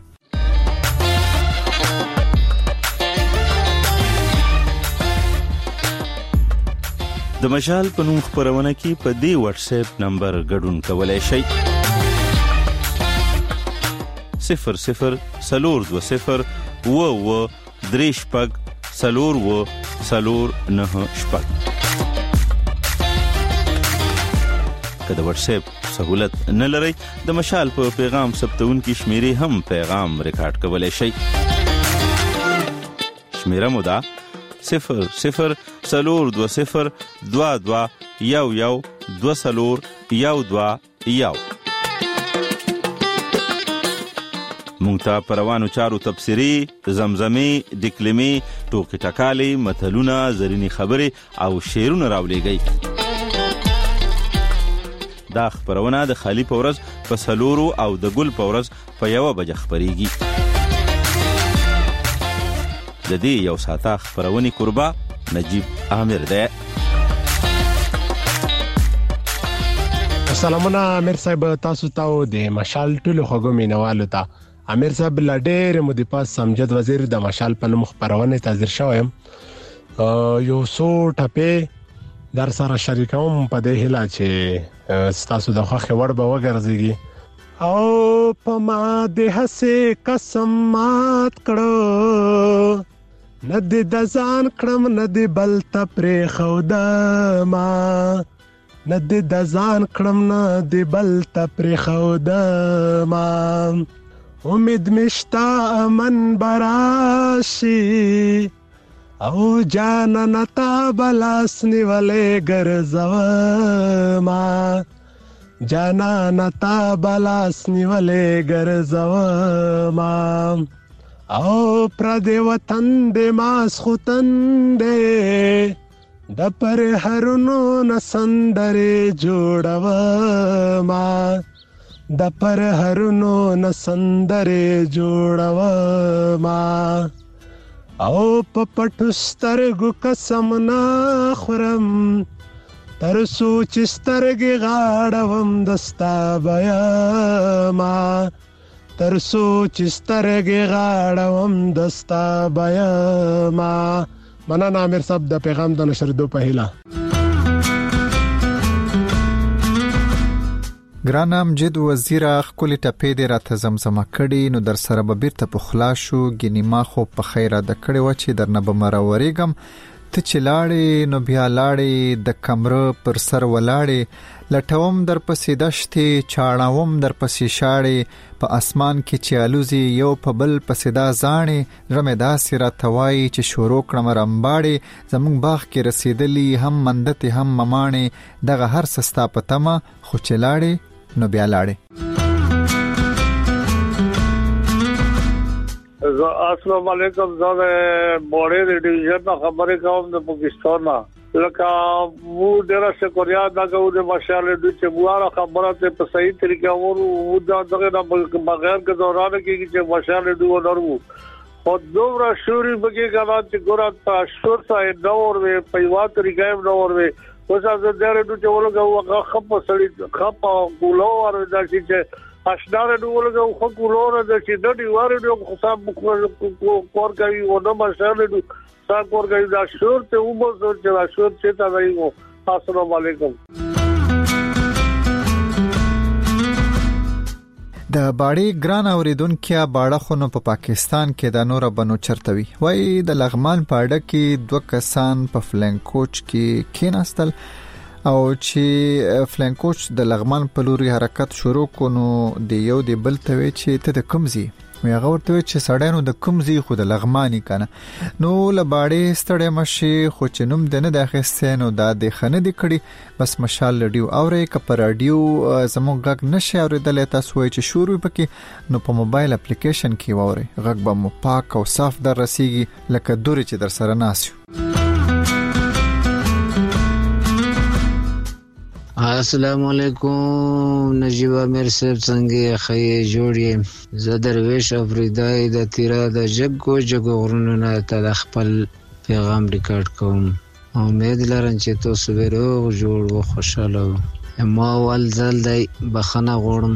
د مشال په نوم خبرونه کې په دې واتس اپ نمبر ګډون کولای شئ 00 320 و درېشپګ 499 که د واتس اپ سہولت نه لرئ د مشال په پیغام ثبتون کې شمیرې هم پیغام ریکارډ کولای شئ. شمیره مو ده 00 320 22 11 20 12 مونږ ته پروانو چارو تبصری، زمزمه، دکلمې، ټوکې ټکالې، متلونه، زرینی خبرې او شعرونه راولېږئ. دا خبرونه د خالی پورز په 4 او د ګل پورز په 1 بجه خبريږي. د دې یو ساعته خبرونه قربا نجیب عامر ده. سلامونه امیر صاحب، تاسو ته د مشال ټولو خوږو مینوالو ته. امیر صاحب لډېر مودې پاس سمجد وزیر د مشال په نوم خبرونه تازه شوم. یو څو ټپه در سره شریکوم په دې هیله چې تاسو د خوښ وړ به وګرځيږي. او په ما د هسه قسم مات کړو ندی د ځان کړم ندی بل ته پرې خودما ندی د ځان کړم ندی بل ته پرې خودما امید مشتا امن براشي او جانان تا بلاس نیولې ګرځوما جانان تا بلاس نیولې ګرځوما او پر دې وطن دې ماس خوتن دې د پر هرونو نسندرې جوړوما د پر هرونو نسندرې جوړوما او په پټو سترګو قسم نه خورم تر سوچ سترګې غاړوم دستا بیاما تر سوچ سترګې غاړوم دستا بیاما. مننه امیر صاحب د پیغام د نشردو په هیله. ګران امجد وزیر خپل ټپې دې راته زمزمه کړي نو در سره به بیرته په خلاصو ګینی ما خو په خیره د کړي و چې درنه به مرورېګم ته چې لاړې نو بیا لاړې د کمره پر سر ولاړې لټوم در پسې دشتې چاړاوم در پسې شاړې په اسمان کې چې الوزي یو په بل پسې دا ځانې رمې داسې راته وایي چې شروع کړم رمباړې زمونږ باغ کې رسېدلي هم مندتې هم مماڼې دغه هر څه ستا په تمه خو چې لاړې نو بیا لاړې. السلام علیکم زه بوړې د ډیویژن خبرې کوم د پاکستان نه لکه مو ډیره شکریا دا کوم د ماشاءالله د چې بواره خبره ته په صحیح طریقه ورو دا دغه بغیر د دوران کې چې ماشاءالله دوه درو او دومره شوري بګي غوا چې ګورات په شور سره دور وي په یو طریقې دور وي اوس از دغه د چې ولګو خپ سړی خپ ګولو ور د چې اشدار ولګو خو ګولو د چې د دیواره د حساب کور کوي او نو ماشاءالله صاحب ورګي دا شور ته ومو چې دا شور چې تا وایو. السلام علیکم. د باړې ګران اوریدونکو باړه خونو په پاکستان کې د نور بنو چرتوي وای د لغمان پاړه کې دوه کسان په فلنکوچ کې کېناستل او چې فلنکوچ د لغمان په لوري حرکت شروع کونو د یو د بل ته چې ته د کمزي هغه ورته چې سړیانو د کمزي خو د لغمانی کنه نو لباړې ستړې مشي خو چې نوم دنه د اخستانو د خنه د کړي بس مشال رادیو اورې ک پر رادیو زموږ غږ نشي اوریدل تاسو چې شروع پکې نو په موبایل اپلیکیشن کې ووري غږ به مو پاک او صاف در رسیږي لکه دوري چې در سره ناسیو. السلام علیکم نجیب امیر صاحب څنګه خې جوړې زه درویش افریدای د تیرا د جګو غرونو نه ته خپل پیغام ریکارډ کوم امید لرم چې تاسو به روغ جوړ او خوشاله ما ول زل دی بخنه غوړم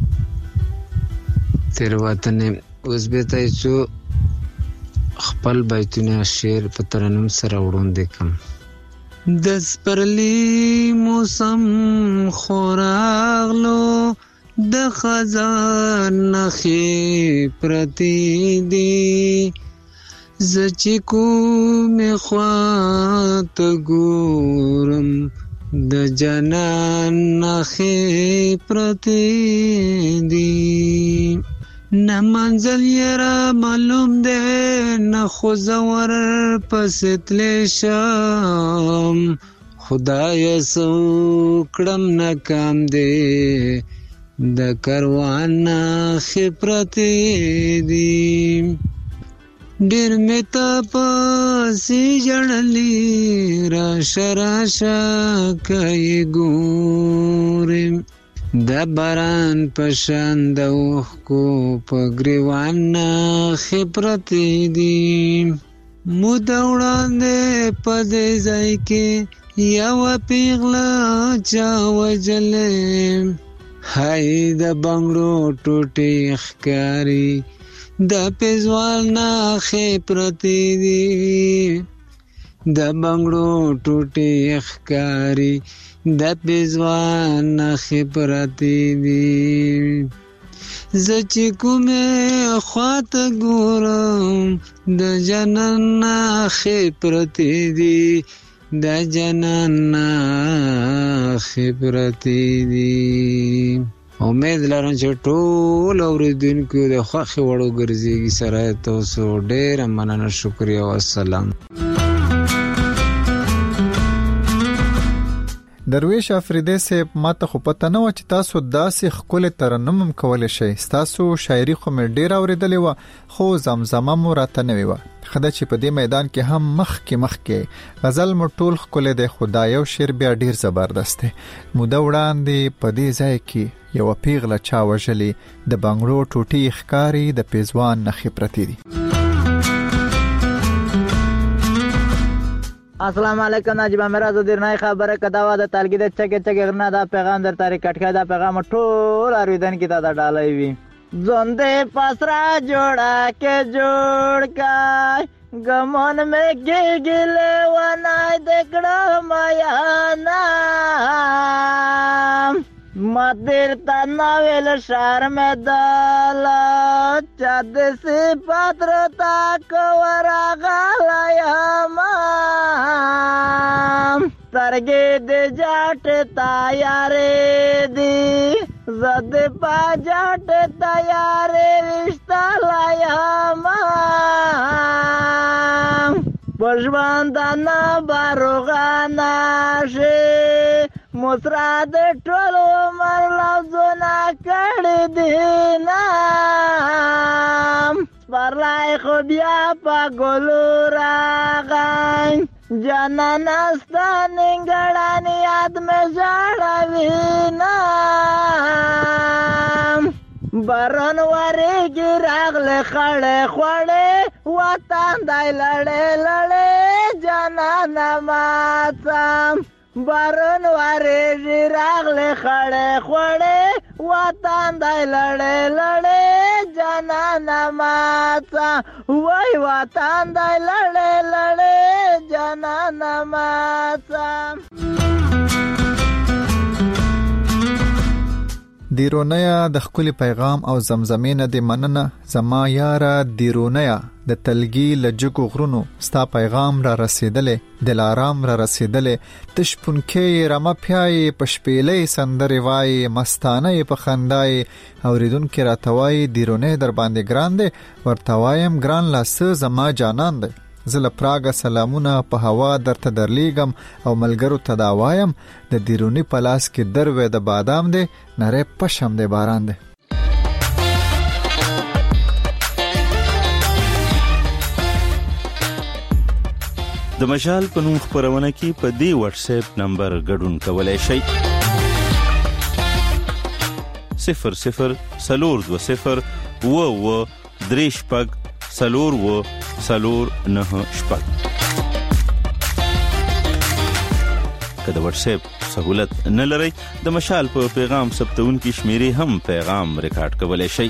تیر وطن اوس به تاسو خپل بیتونه شعر په ترنم سره وړاندې کوم. د سپرلی موسم خوراغلو د خزان نخې پرتی دی زچې کومې خواته ګورم د جنان نخې پرتی دی نه منزل یرا معلوم ده نه خوزور پستلی شم خدای سو کړم ناکام ده د کاروان خبرت دی ډیر متا پسې جړلې را شراشا کوي ګورم د باران پشان د اوخکو په ګریوان خبرت دی مود وړاندې په دې ځای کې یو پیغله چا وجلې هاي د بنگړو ټوټې ښکاری د پېزوال خبرت دی د بنگړو ټوټې ښکاری د پېزوان خبرت دی زچ کومه خواته ګورم د جنان خبرتي دي د جنان خبرتي دي. امید لرم چې ټول اوریدونکو د خوښ وړو ګرځي سره. تاسو ډېر مننه، شکریا او السلام. درویش افریدی صاحب، ماته خو پته نه و چې تاسو داسې ښکلې ترنم هم کولی شئ. ستاسو شاعري خو مې ډېره اورېدلې وه، خو زمزمه مو راته نوې وه. ښه ده چې په دې میدان کې هم مخکې غزل مو ټول ښکلی دی، خو دا یو شعر بیا ډېر زبردست دی. موده وړاندې په دې ځای کې یوه پیغله چا وژلې، د بنګړو ټوټې ښکاري، د پیزوان نښې پرتې دي. السلام علیکم ناجیبه میرا زه درنای خبره کداوه د تلګي د چګ غرنا دا پیغام در تاریخ کټکا دا پیغام ټول ارویدن کی دا ډالای وی زنده پسرا جوړا کې جوړ کای غمون میں گل ونای دکړه مایا نا مدر تناویل شهر میں دالا چد سی پاترتا کورا غالایا مام ترگی دی جاٹ تایاری دی زد پا جاٹ تایاری رشتہ لایا مام پشباندانا باروغانا شی مسراد ټولو مر لفظونه کړي دینا سپرلای خو بیا په ګلو راغی جانان ستا ننګړانې یاد مې ژړوي باران وریږي راغله خړې خوړې وطن دی لړې لړې جانان ماتم باران وریږي راغله خړې خوړې وطن دی لړې لړې جانان ماتم وای وطن دی لړې لړې جانان ماتم. دیرونیا د خپل پیغام او زمزمینه د مننه زما یاره دیرونیا د تلګي لجګو غرونو ستا پیغام را رسیدلې دلارام را رسیدلې تشپونکې رمه پیای پشپېلې سندرې وای مستانه په خندای اوریدونکو راتوای دیرونه در باندې ګران دي ورتوایم ګران لاس زما جانان دي زله پراګه سلامونه په هوا درته درلیګم او ملګرو تداوایم د دیرونی پلاس کې دروې د بادام دی نره پشم دی باران دی. د مشال په نوم خبرونه کې په دې واتس اپ نمبر ګډون کولای شئ 00 و دریش پګ سلور و سلور نه شپږ. که د واتس اپ سہولت نه لرئ د مشال په پیغام ثبتون کې شمیرې هم پیغام ریکارډ کولای شئ.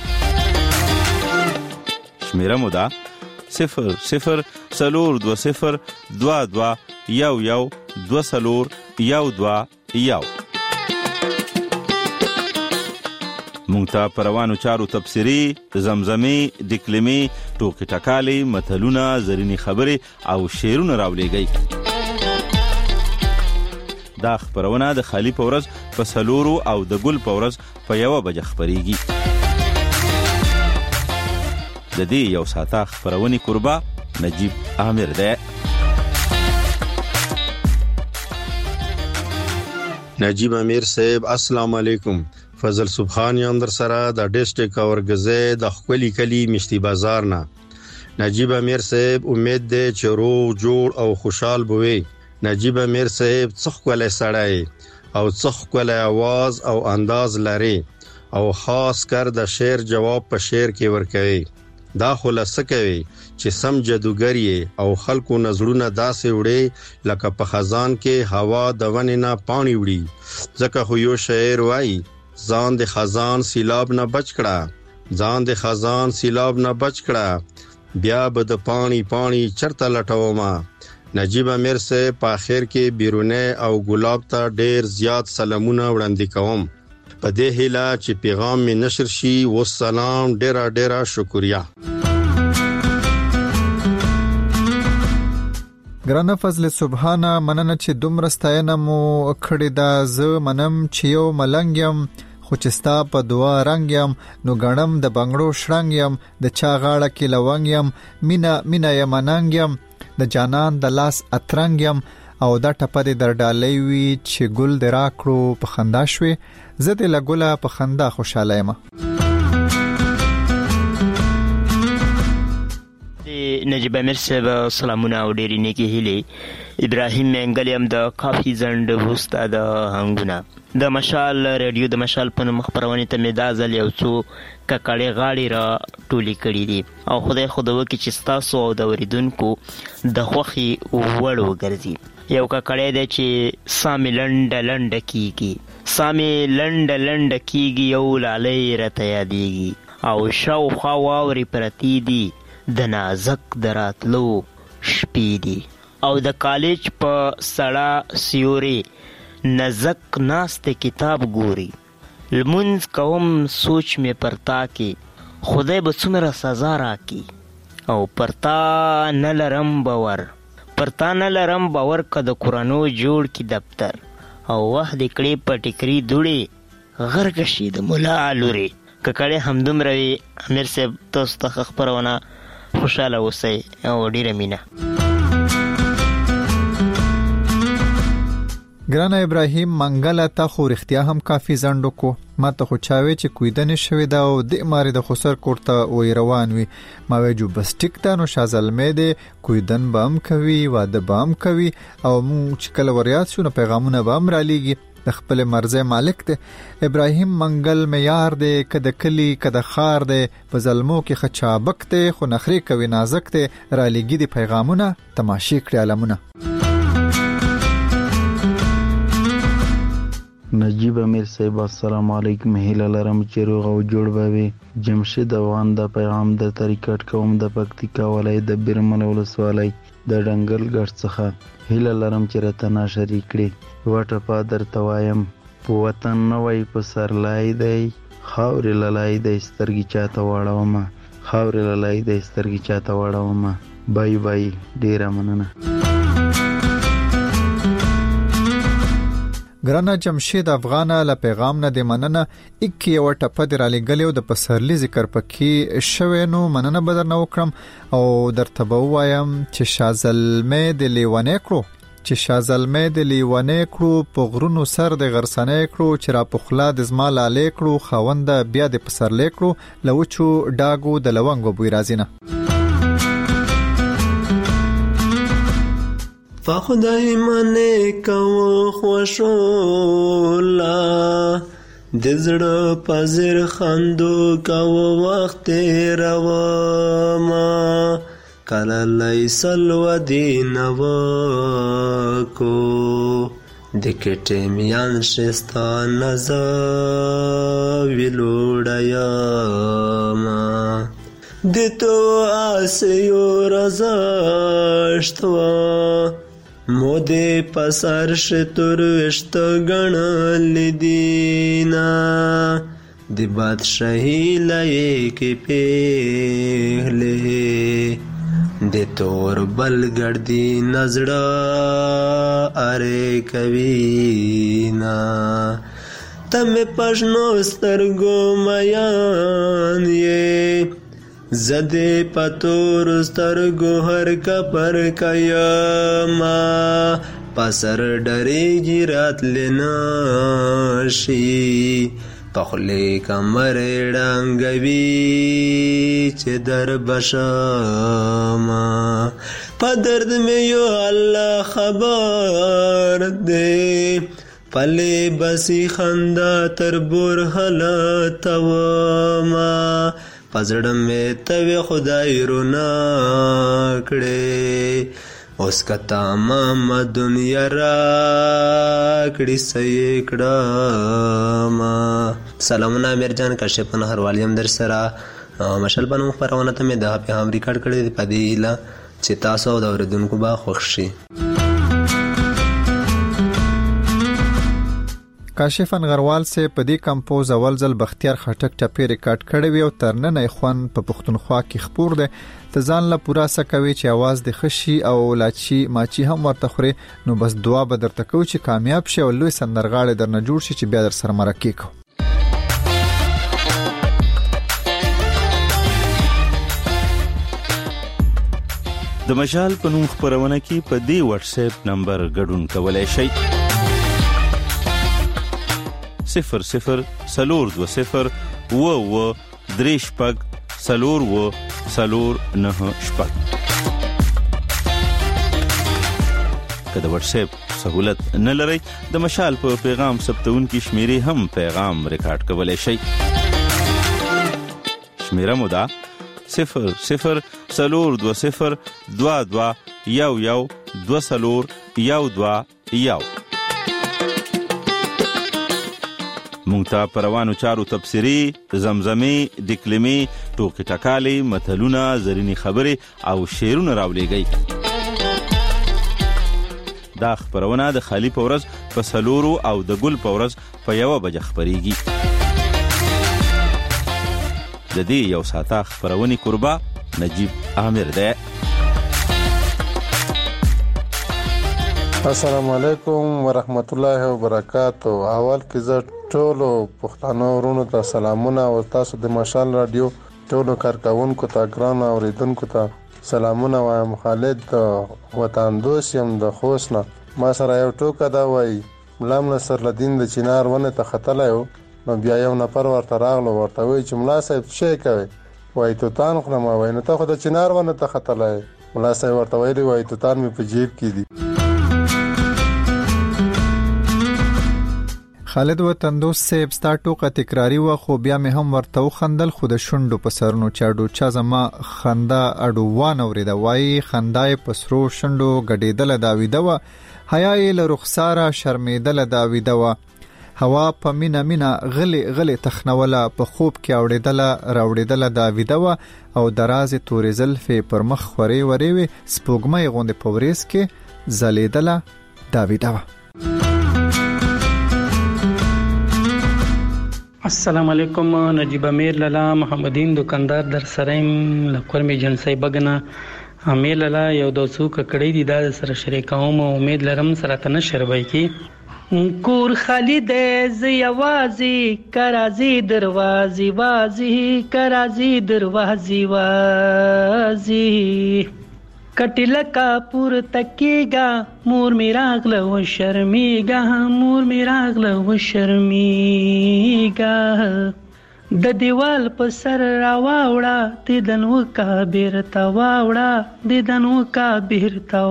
شمیره مو ده 00 20 22 11 20 مونږ ته پروانو چارو تفسیری زمزمه ډکلمي ټوکی ټکالي متلونه زرینی خبره او شعرونه راولېږئ. دا خبرونه د خالی پورز په سلورو او د ګل پورز په 1 بجه خبريږي. د دې یو ساعته خبرونه قربا نجیب عامر ده. نجیب امیر صاحب السلام علیکم. فضل سبحان یم در سره د ډیسټریکټ اورګزه د خپل کلی مشتي بازار نه. نجیب امیر صاحب امید ده چې روغ جوړ او خوشحال بوي. نجیب امیر صاحب څخ کولای سړی او څخ کولای आवाज او انداز لري او خاص کر د شعر جواب په شعر کې ورکوي. دا خلاصه کوي چې سم جادوګری او خلکو نظرونه داسې وړي لکه په خزان کې هوا د ونې نه پانی وړي. ځکه خو یو شاعر وایي ځان د خزان سیلاب نه بچ کړه ځان د خزان سیلاب نه بچ کړه بیا به د پانی پانی چرته لټوما. نجیب امیر صاحب په اخر کې بیرونه او ګلاب ته ډیر زیات سلامونه وړاندې کوم. په دې هیله چې پیغام می نشر شي. والسلام. ډیره شکریا. ګرانه فضل سبحانه مننه چې دومره ستاینه مو کړې ده. زه منم چې یو ملنګ یم خو چې ستا په دعا رنګ یم، نو ګڼم د بنګړو شرنګ یم، د چا غاړه کې لونګ یم، مینا یم ننګ یم، د جانان د لاس اترنګ یم، او دا ټپه دې در ډالۍ وي چې ګل دې راکړو په خندا شوې، زه دې له ګله په خندا خوشاله یم. نجیب امیر صاحب سلامونه او ډېرې نیکې هیلې. ابراهیم منګل یم د کافي زنډ وروسته د هنګونه. د مشال ریډیو د مشال په نوم خپرونې ته مې دا ځل یو څو ککړې غاړې را ټولې کړي دي او خدای خو دې وکړي چې ستاسو او د اورېدونکو د خوښې وړ وګرځي. یو ککړی دی چې سامې لنډه کېږي، یو لالۍ راته یادېږي او شاوخوا واورې پرتې دي، د نازک دراتلو شپې دي او د کالج په سړه سیوري نزک ناسته کتاب ګوري. لمونځ کوم سوچ مې پرتا کې خدای به څومره سزا راکي او پرتا نه لرم باور که د قرانو جوړ کی دفتر او وخت کړي په ټیکري دوړي غرق شي د مولا لوري. ککړې همدومره وي. امیر صاحب تاسو ته خبرونه خوشاله اوسئ او ډیره مینه. ګرانه ابراهیم منګل ته خو رښتیا هم کافي زندو کو ما ته خو چاوي چې کویدنه شوی دا او د ماري د خسر کوړه وې روان وي ما وجو بس ټیک ته نو شازل مې ده کویدن بام کوي واده بام کوي او مو چې کله وریات شو نو پیغامونه بام را لېږي د خپل مرزه مالک ده. ابراهیم منګل معیار ده کده کلی کده خار ده په ظلمو کې خچابک ده خو نخري کوي نازک ده را لېږي د پیغامونه تماشې کړي علمونه. نجیب امیر صاحب السلام علیکم. هیله لرم چې روغ او جوړ به جمشید افغان د پیغام د طریقټ کوم د پکتیکا ولایت د بیرمل ولسوالۍ د ډنګل ګټ څخه هیله لرم چې راتنا شریک کړي. وټه پادر توایم په وطن نوای په سر لای دی خاورې لای دی سترګې چاته واړوم. بای ډیره مننه. ګرانه جمشید افغان له پیغام نه دی مننه. اکی یو ټپه در علی ګلیو د پسرلی ذکر پکې شوی نو مننه بدر نو کړم او درته وایم چې شازلمې د لیوانې کړو په غرونو سر د غرسنې کړو چې را پخلا د زما لاله کړو خوند بیا د پسرلې کړو لوچو ډاګو د لونګو بوی رازینه. فخدای منه کو خوشولا د زړه پزر خندو کو وخت روا کله لیسل و دینو کو د کټه میان شستا نزا ویلوډیا ما د تو آسیو رزاشتوا مودې پسر شتور وشت غنل دینا د بادشاہی لای کې پهله د تور بل ګردی نظر اره کوینا تم پښنو سترګو میان یې زده پتور سترګو هر کپر کایما پسر ډری جرات لنا شي پخلی کمر ډنګوي چې در بشما په درد مې یو الله خبر دې پلې بسی خندا تر بور حالت وما پزړه مې ته خدای رونا کړې اوس کتا ما دنیا را کړي سېکړه ما. سلامونه امیر جان کاشف نهروالیم در سره مشل بنو خبرونه ته مې د په هم ریکارډ کړی په دې لا چې تاسو د اوریدونکو با خوښ شي. کاشف انغروال سے په دې کمپوز اول ځل بختیار خټک ټپی ریکارډ کړی وی او ترنه خوان په پښتونخوا کې خپور ده ته ځان له پورا سکوي چې आवाज د خشي او لاچی ماچی هم ورته خوري نو بس دعا به درته کو چې کامیاب شي او لوی سندرغاړي درنه جوړ شي چې بیا در سره مرکه کو. د مشال په نوم خبرونه کې په دې واتس اپ نمبر ګډون کولای شئ 00 سلور 20 و دریش پگ سلور و سلور نه شپږ. که د واتس اپ سہولت نه لرئ د مشال په پیغام ثبتون کې شمیرې هم پیغام ریکارډ کولای شئ. شمیره مو ده 00 سلور 20 22 11 2 سلور 12 مونږ ته پروانو چارو تبصری زمزمي دکلمي ټوکې ټکالي متلونه زرینی خبري او شعرونه راولېږئ. دا خبرونه د خالی پورز په سلورو او د ګل پورز په 1 بجه خبريږي. د دې یو ساعته خبرونی قربا نجیب عامر ده. السلام علیکم ورحمت الله وبرکاتہ. اول کې زه ټولو پښتنو ورونو ته سلامونه او تاسو د مشال رادیو ټولو کارکونکو ته ګران اوریدونکو ته سلامونه وایم. خالد وطن دوست يم د خوست نه. ما سره یو ټوکه دا وای ملام نصر الدین د چنار ونه ته خطلایو نو بیا یو نفر ورته راغلو ورته وای چې ملا صاحب څه کوي وای توتان خو ما وای نو ته خو د چنار ونه ته خطلای. ملا صاحب ورته وای وای توتان می په جیب کې دي. خالد وطندوس صاحب ستا ټوکه تکراری و خو بیا مې هم ورته خندل خو د شونډو په سرونو چاډو چا زما خندا اډوان اوریدا وای خندای پسرو شونډو غډیدل دا ویدوا حیاي له رخساره شرمیدل دا ویدوا هوا په مینا غلی غلی تخنوله په خوب کې اوړیدل راوړیدل دا ویدوا او دراز تورې زلفې پر مخ خوري وری سپوږمۍ غوندې پوریس کې زلیدل دا ویدوا. السلام علیکم. نجیب امیر لالا محمدین دکاندار در سریم لکور می جنسای بگنا امیر لالا یو دو څوک کړی دی دا سره شریکوم امید لرم سره ته نشر وای کی کور خالد زیوازی کرازی دروازی وازی کرازی دروازی وازی کټل کا پور تکیگا مور میراغله و شرمیگا مور میراغله و شرمیگا د دیوال په سر راواوړه د دنو کا بیرتا واوړه د دنو کا بیرتا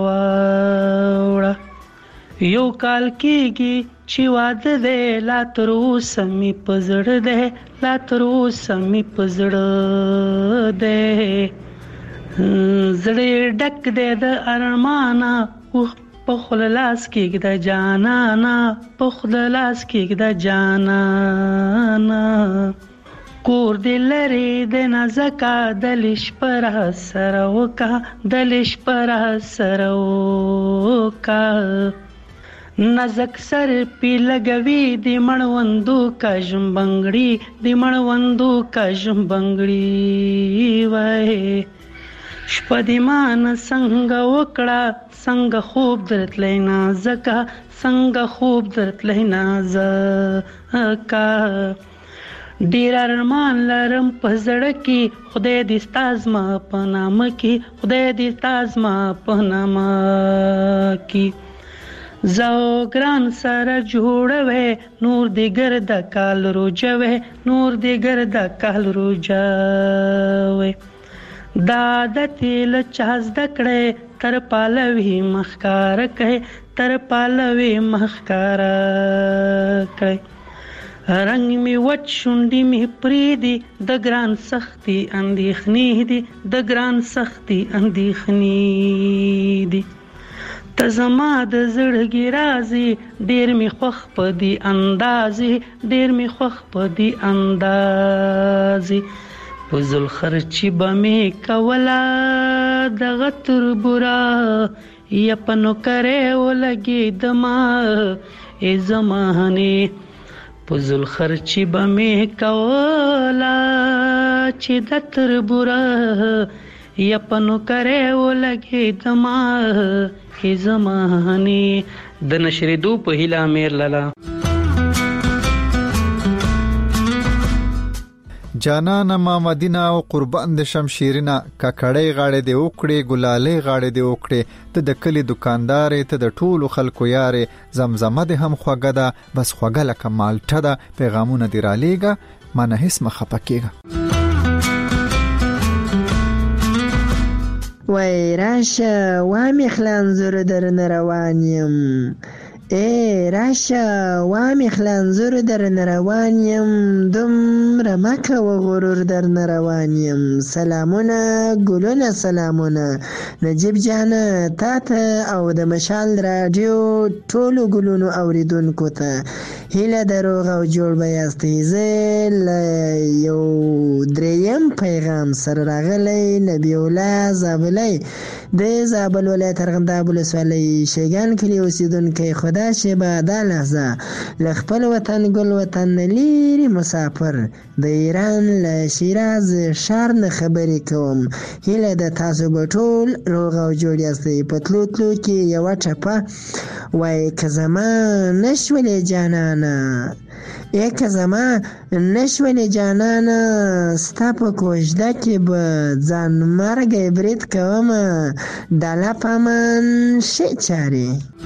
واوړه یو کال کېږي چې واده ده لا تر اوسه می پزړه ده لا تر اوسه می پزړه ده زړه ډک دې د ارمانا په خپل لاس کې د جانانا په خپل لاس کې د جانانا کور دې لري د نازکا د لش پر سره وکا د لش پر سره وکا نازک سر پی لګوي د مړوندو کا جنبنګړي د مړوندو کا جنبنګړي وای شپه دی مان څنګه وکړه څنګه خوب درتلای نازکا څنګه خوب درتلای نازکا ډیر ارمان لرم په زړه کې خدای دې ستاسما په نام کې خدای دې ستاسما په نام کې زو ګران سره جوړوي نور دې ګرد کال روجوي نور دې ګرد کال روجوي دا د تیل چاز دکړې تر پالوي مخکار کړي تر پالوي مخکار کړي رنگ می وچ شونډي می پریدي د ګران سختي اندېخني دي د ګران سختي اندېخني دي ته زما د زړګي رازي ډېر می خوخ په دي اندازي ډېر می خوخ په دي اندازي پزل خرچی بمی کولا د غتر برا یپنو کرے ولګي دما ای زمانه پزل خرچی به می کولا چې د تربوره یا پنو کرے و لگی دما ای زمانی د نشریدو په هیله امیر لالا. جانان ما مدینه او قربان د شمشیرینه ککړې غاړې دی وکړې ګلالې غاړې دی وکړې د کلی دکاندارې ته د ټولو خلکو یارې زمزمه د هم خوګه ده بس خوګه لکه مالټه ده پیغامونه دی را لیږه ما نه هیڅ مخه پکېږه. وای راشه وامی خلانزور در نروانیم ای راشه وامی خلانزور در نروانیم دومره مکه و غرور در نروانیم. سلامونه ګلونه سلامونه نجیب جانه تاته او د مشال رادیو ټولو ګلونو اوریدونکو ته هیله دروغ او جوړ بیاستې زه یو دریم پیغام سره راغلی نبی الله زابلی د زابل ولایت ارغنداب ولسوالۍ شیګان کلی اوسیدونکی خدا شبه دا لحظه له خپل وطن ګل وطن لیري مسافر د ایران له شیراز ښار نه خبرې کوم. هیله د تاسو به ټول روغ او جوړ یاستئ. په تلو تلو کې یوه ټپه وای که زما نشولې جانانه ای که زما نشولې جانانه ستا په کوژده کې به ځان مرګ برید کومه ډاله پامان شي چارې.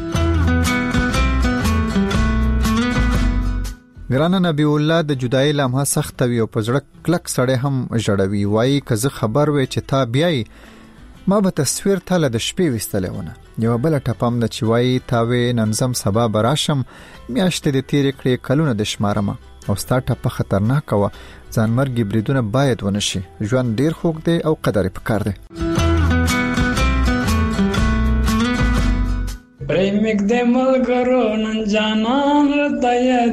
ګرانه نبی الله د جدای لمحه سخت وي او په زړه کلک سړی هم ژړوي. وایي که زه خبر وې چې تا بیاي ما به تصویر تاله د شپې وستلې ونه. یو بل ټپم د چې وایي تاوې ننزم سبا براشم میاشتې د تیرې کړې کلونه د شمارمه او ستا ټپه خطرناک وه ځان مرګ بریدونه باید ونشي. ژوند ډیر خوږ دی او قدر یې پکار دی. پریمک د ملګرو نن جانان رته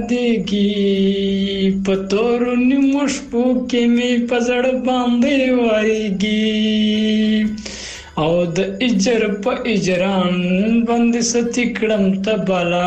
یادېږي په تورو نیمو شپو کې مې په زړه باندې وایږي او د اجر په اجران باندې ستې کړم ته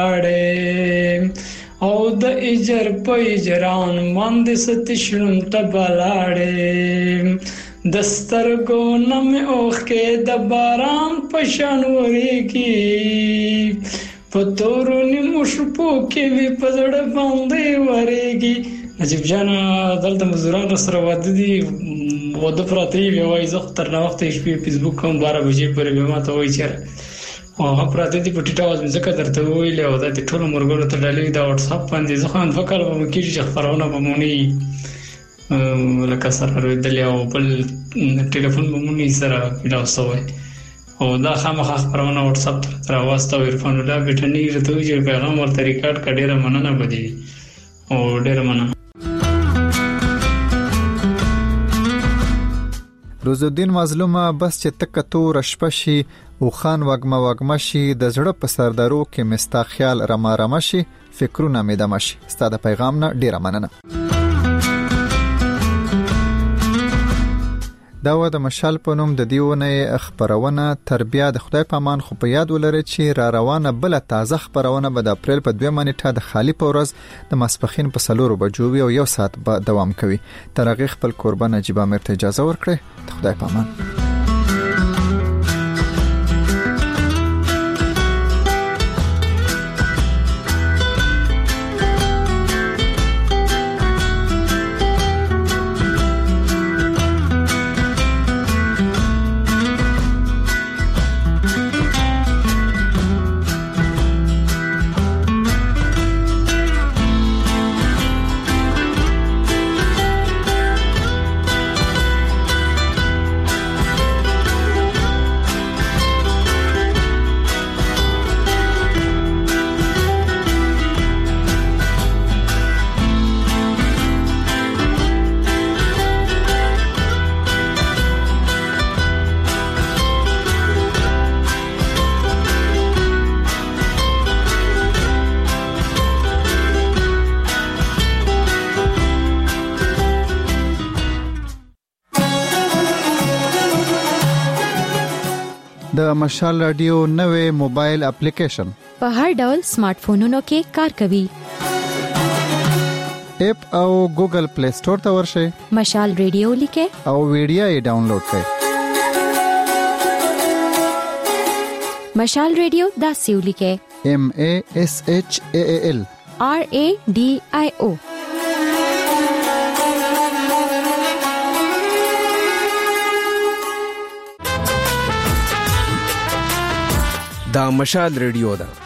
بلاړې او د اجر په اجران باندې ستې شړم ته بلاړې دسترګو نم اوخه د باران پشان وريږي پتورو نیمو شپو کې وی پزړ باندې وريږي. نجیب جان دلته مزدوران سره واده دي واده پراتی وی وای زه تر نو وخت شپې فیسبوک کوم 12 بجې پورې به ما ته وای چیرې او پراتی دي په ټیټه واز ځکه درته ویل او د ټولو مرګونو ته ډالې د واتس اپ باندې ځخه ان فکر به کیږي خبرونه به مونږ لکه سره ورېدل او بل ټلیفون به مونږ سره پیلاوسوي او دا خامخا خبرونه واتس اپ تر واسطه عرفان الله بټنی رته چې پیغام ورته ریکارډ کډیره مننه بدی او ډیره مننه. روز الدین مظلومه بس چې تک تور شپشي او خان وګما شي د زړه په سردارو کې مستا خیال رما رما شي فکرونه مې دمشي. ستاسو پیغام نه ډیره مننه. دا و د مشال په نوم د دیونه خبرونه تربیه د خدای په امان. خو په یاد ولرئ چې را روانه بل تازه خبرونه به د اپریل په 2 نیټه د خالی په ورځ د ماسپخین په 4 بجو او 1 ساعت به دوام کوي. تر هغه خپل قربان نجیب امیر ته اجازه ورکړئ. د خدای په امان. د مشال رادیو نوې موبایل اپلیکیشن په هر ډول سمارټ فونونو کې کار کوي. اپ او ګوګل پلی سٹور ته ورشئ. مشال ریډیو لیکه او ویډیو یې ډاونلوډ کړئ. مشال ریډیو داسې ولیکه MASHAAL RADIO. دا مشال ریډیو ده.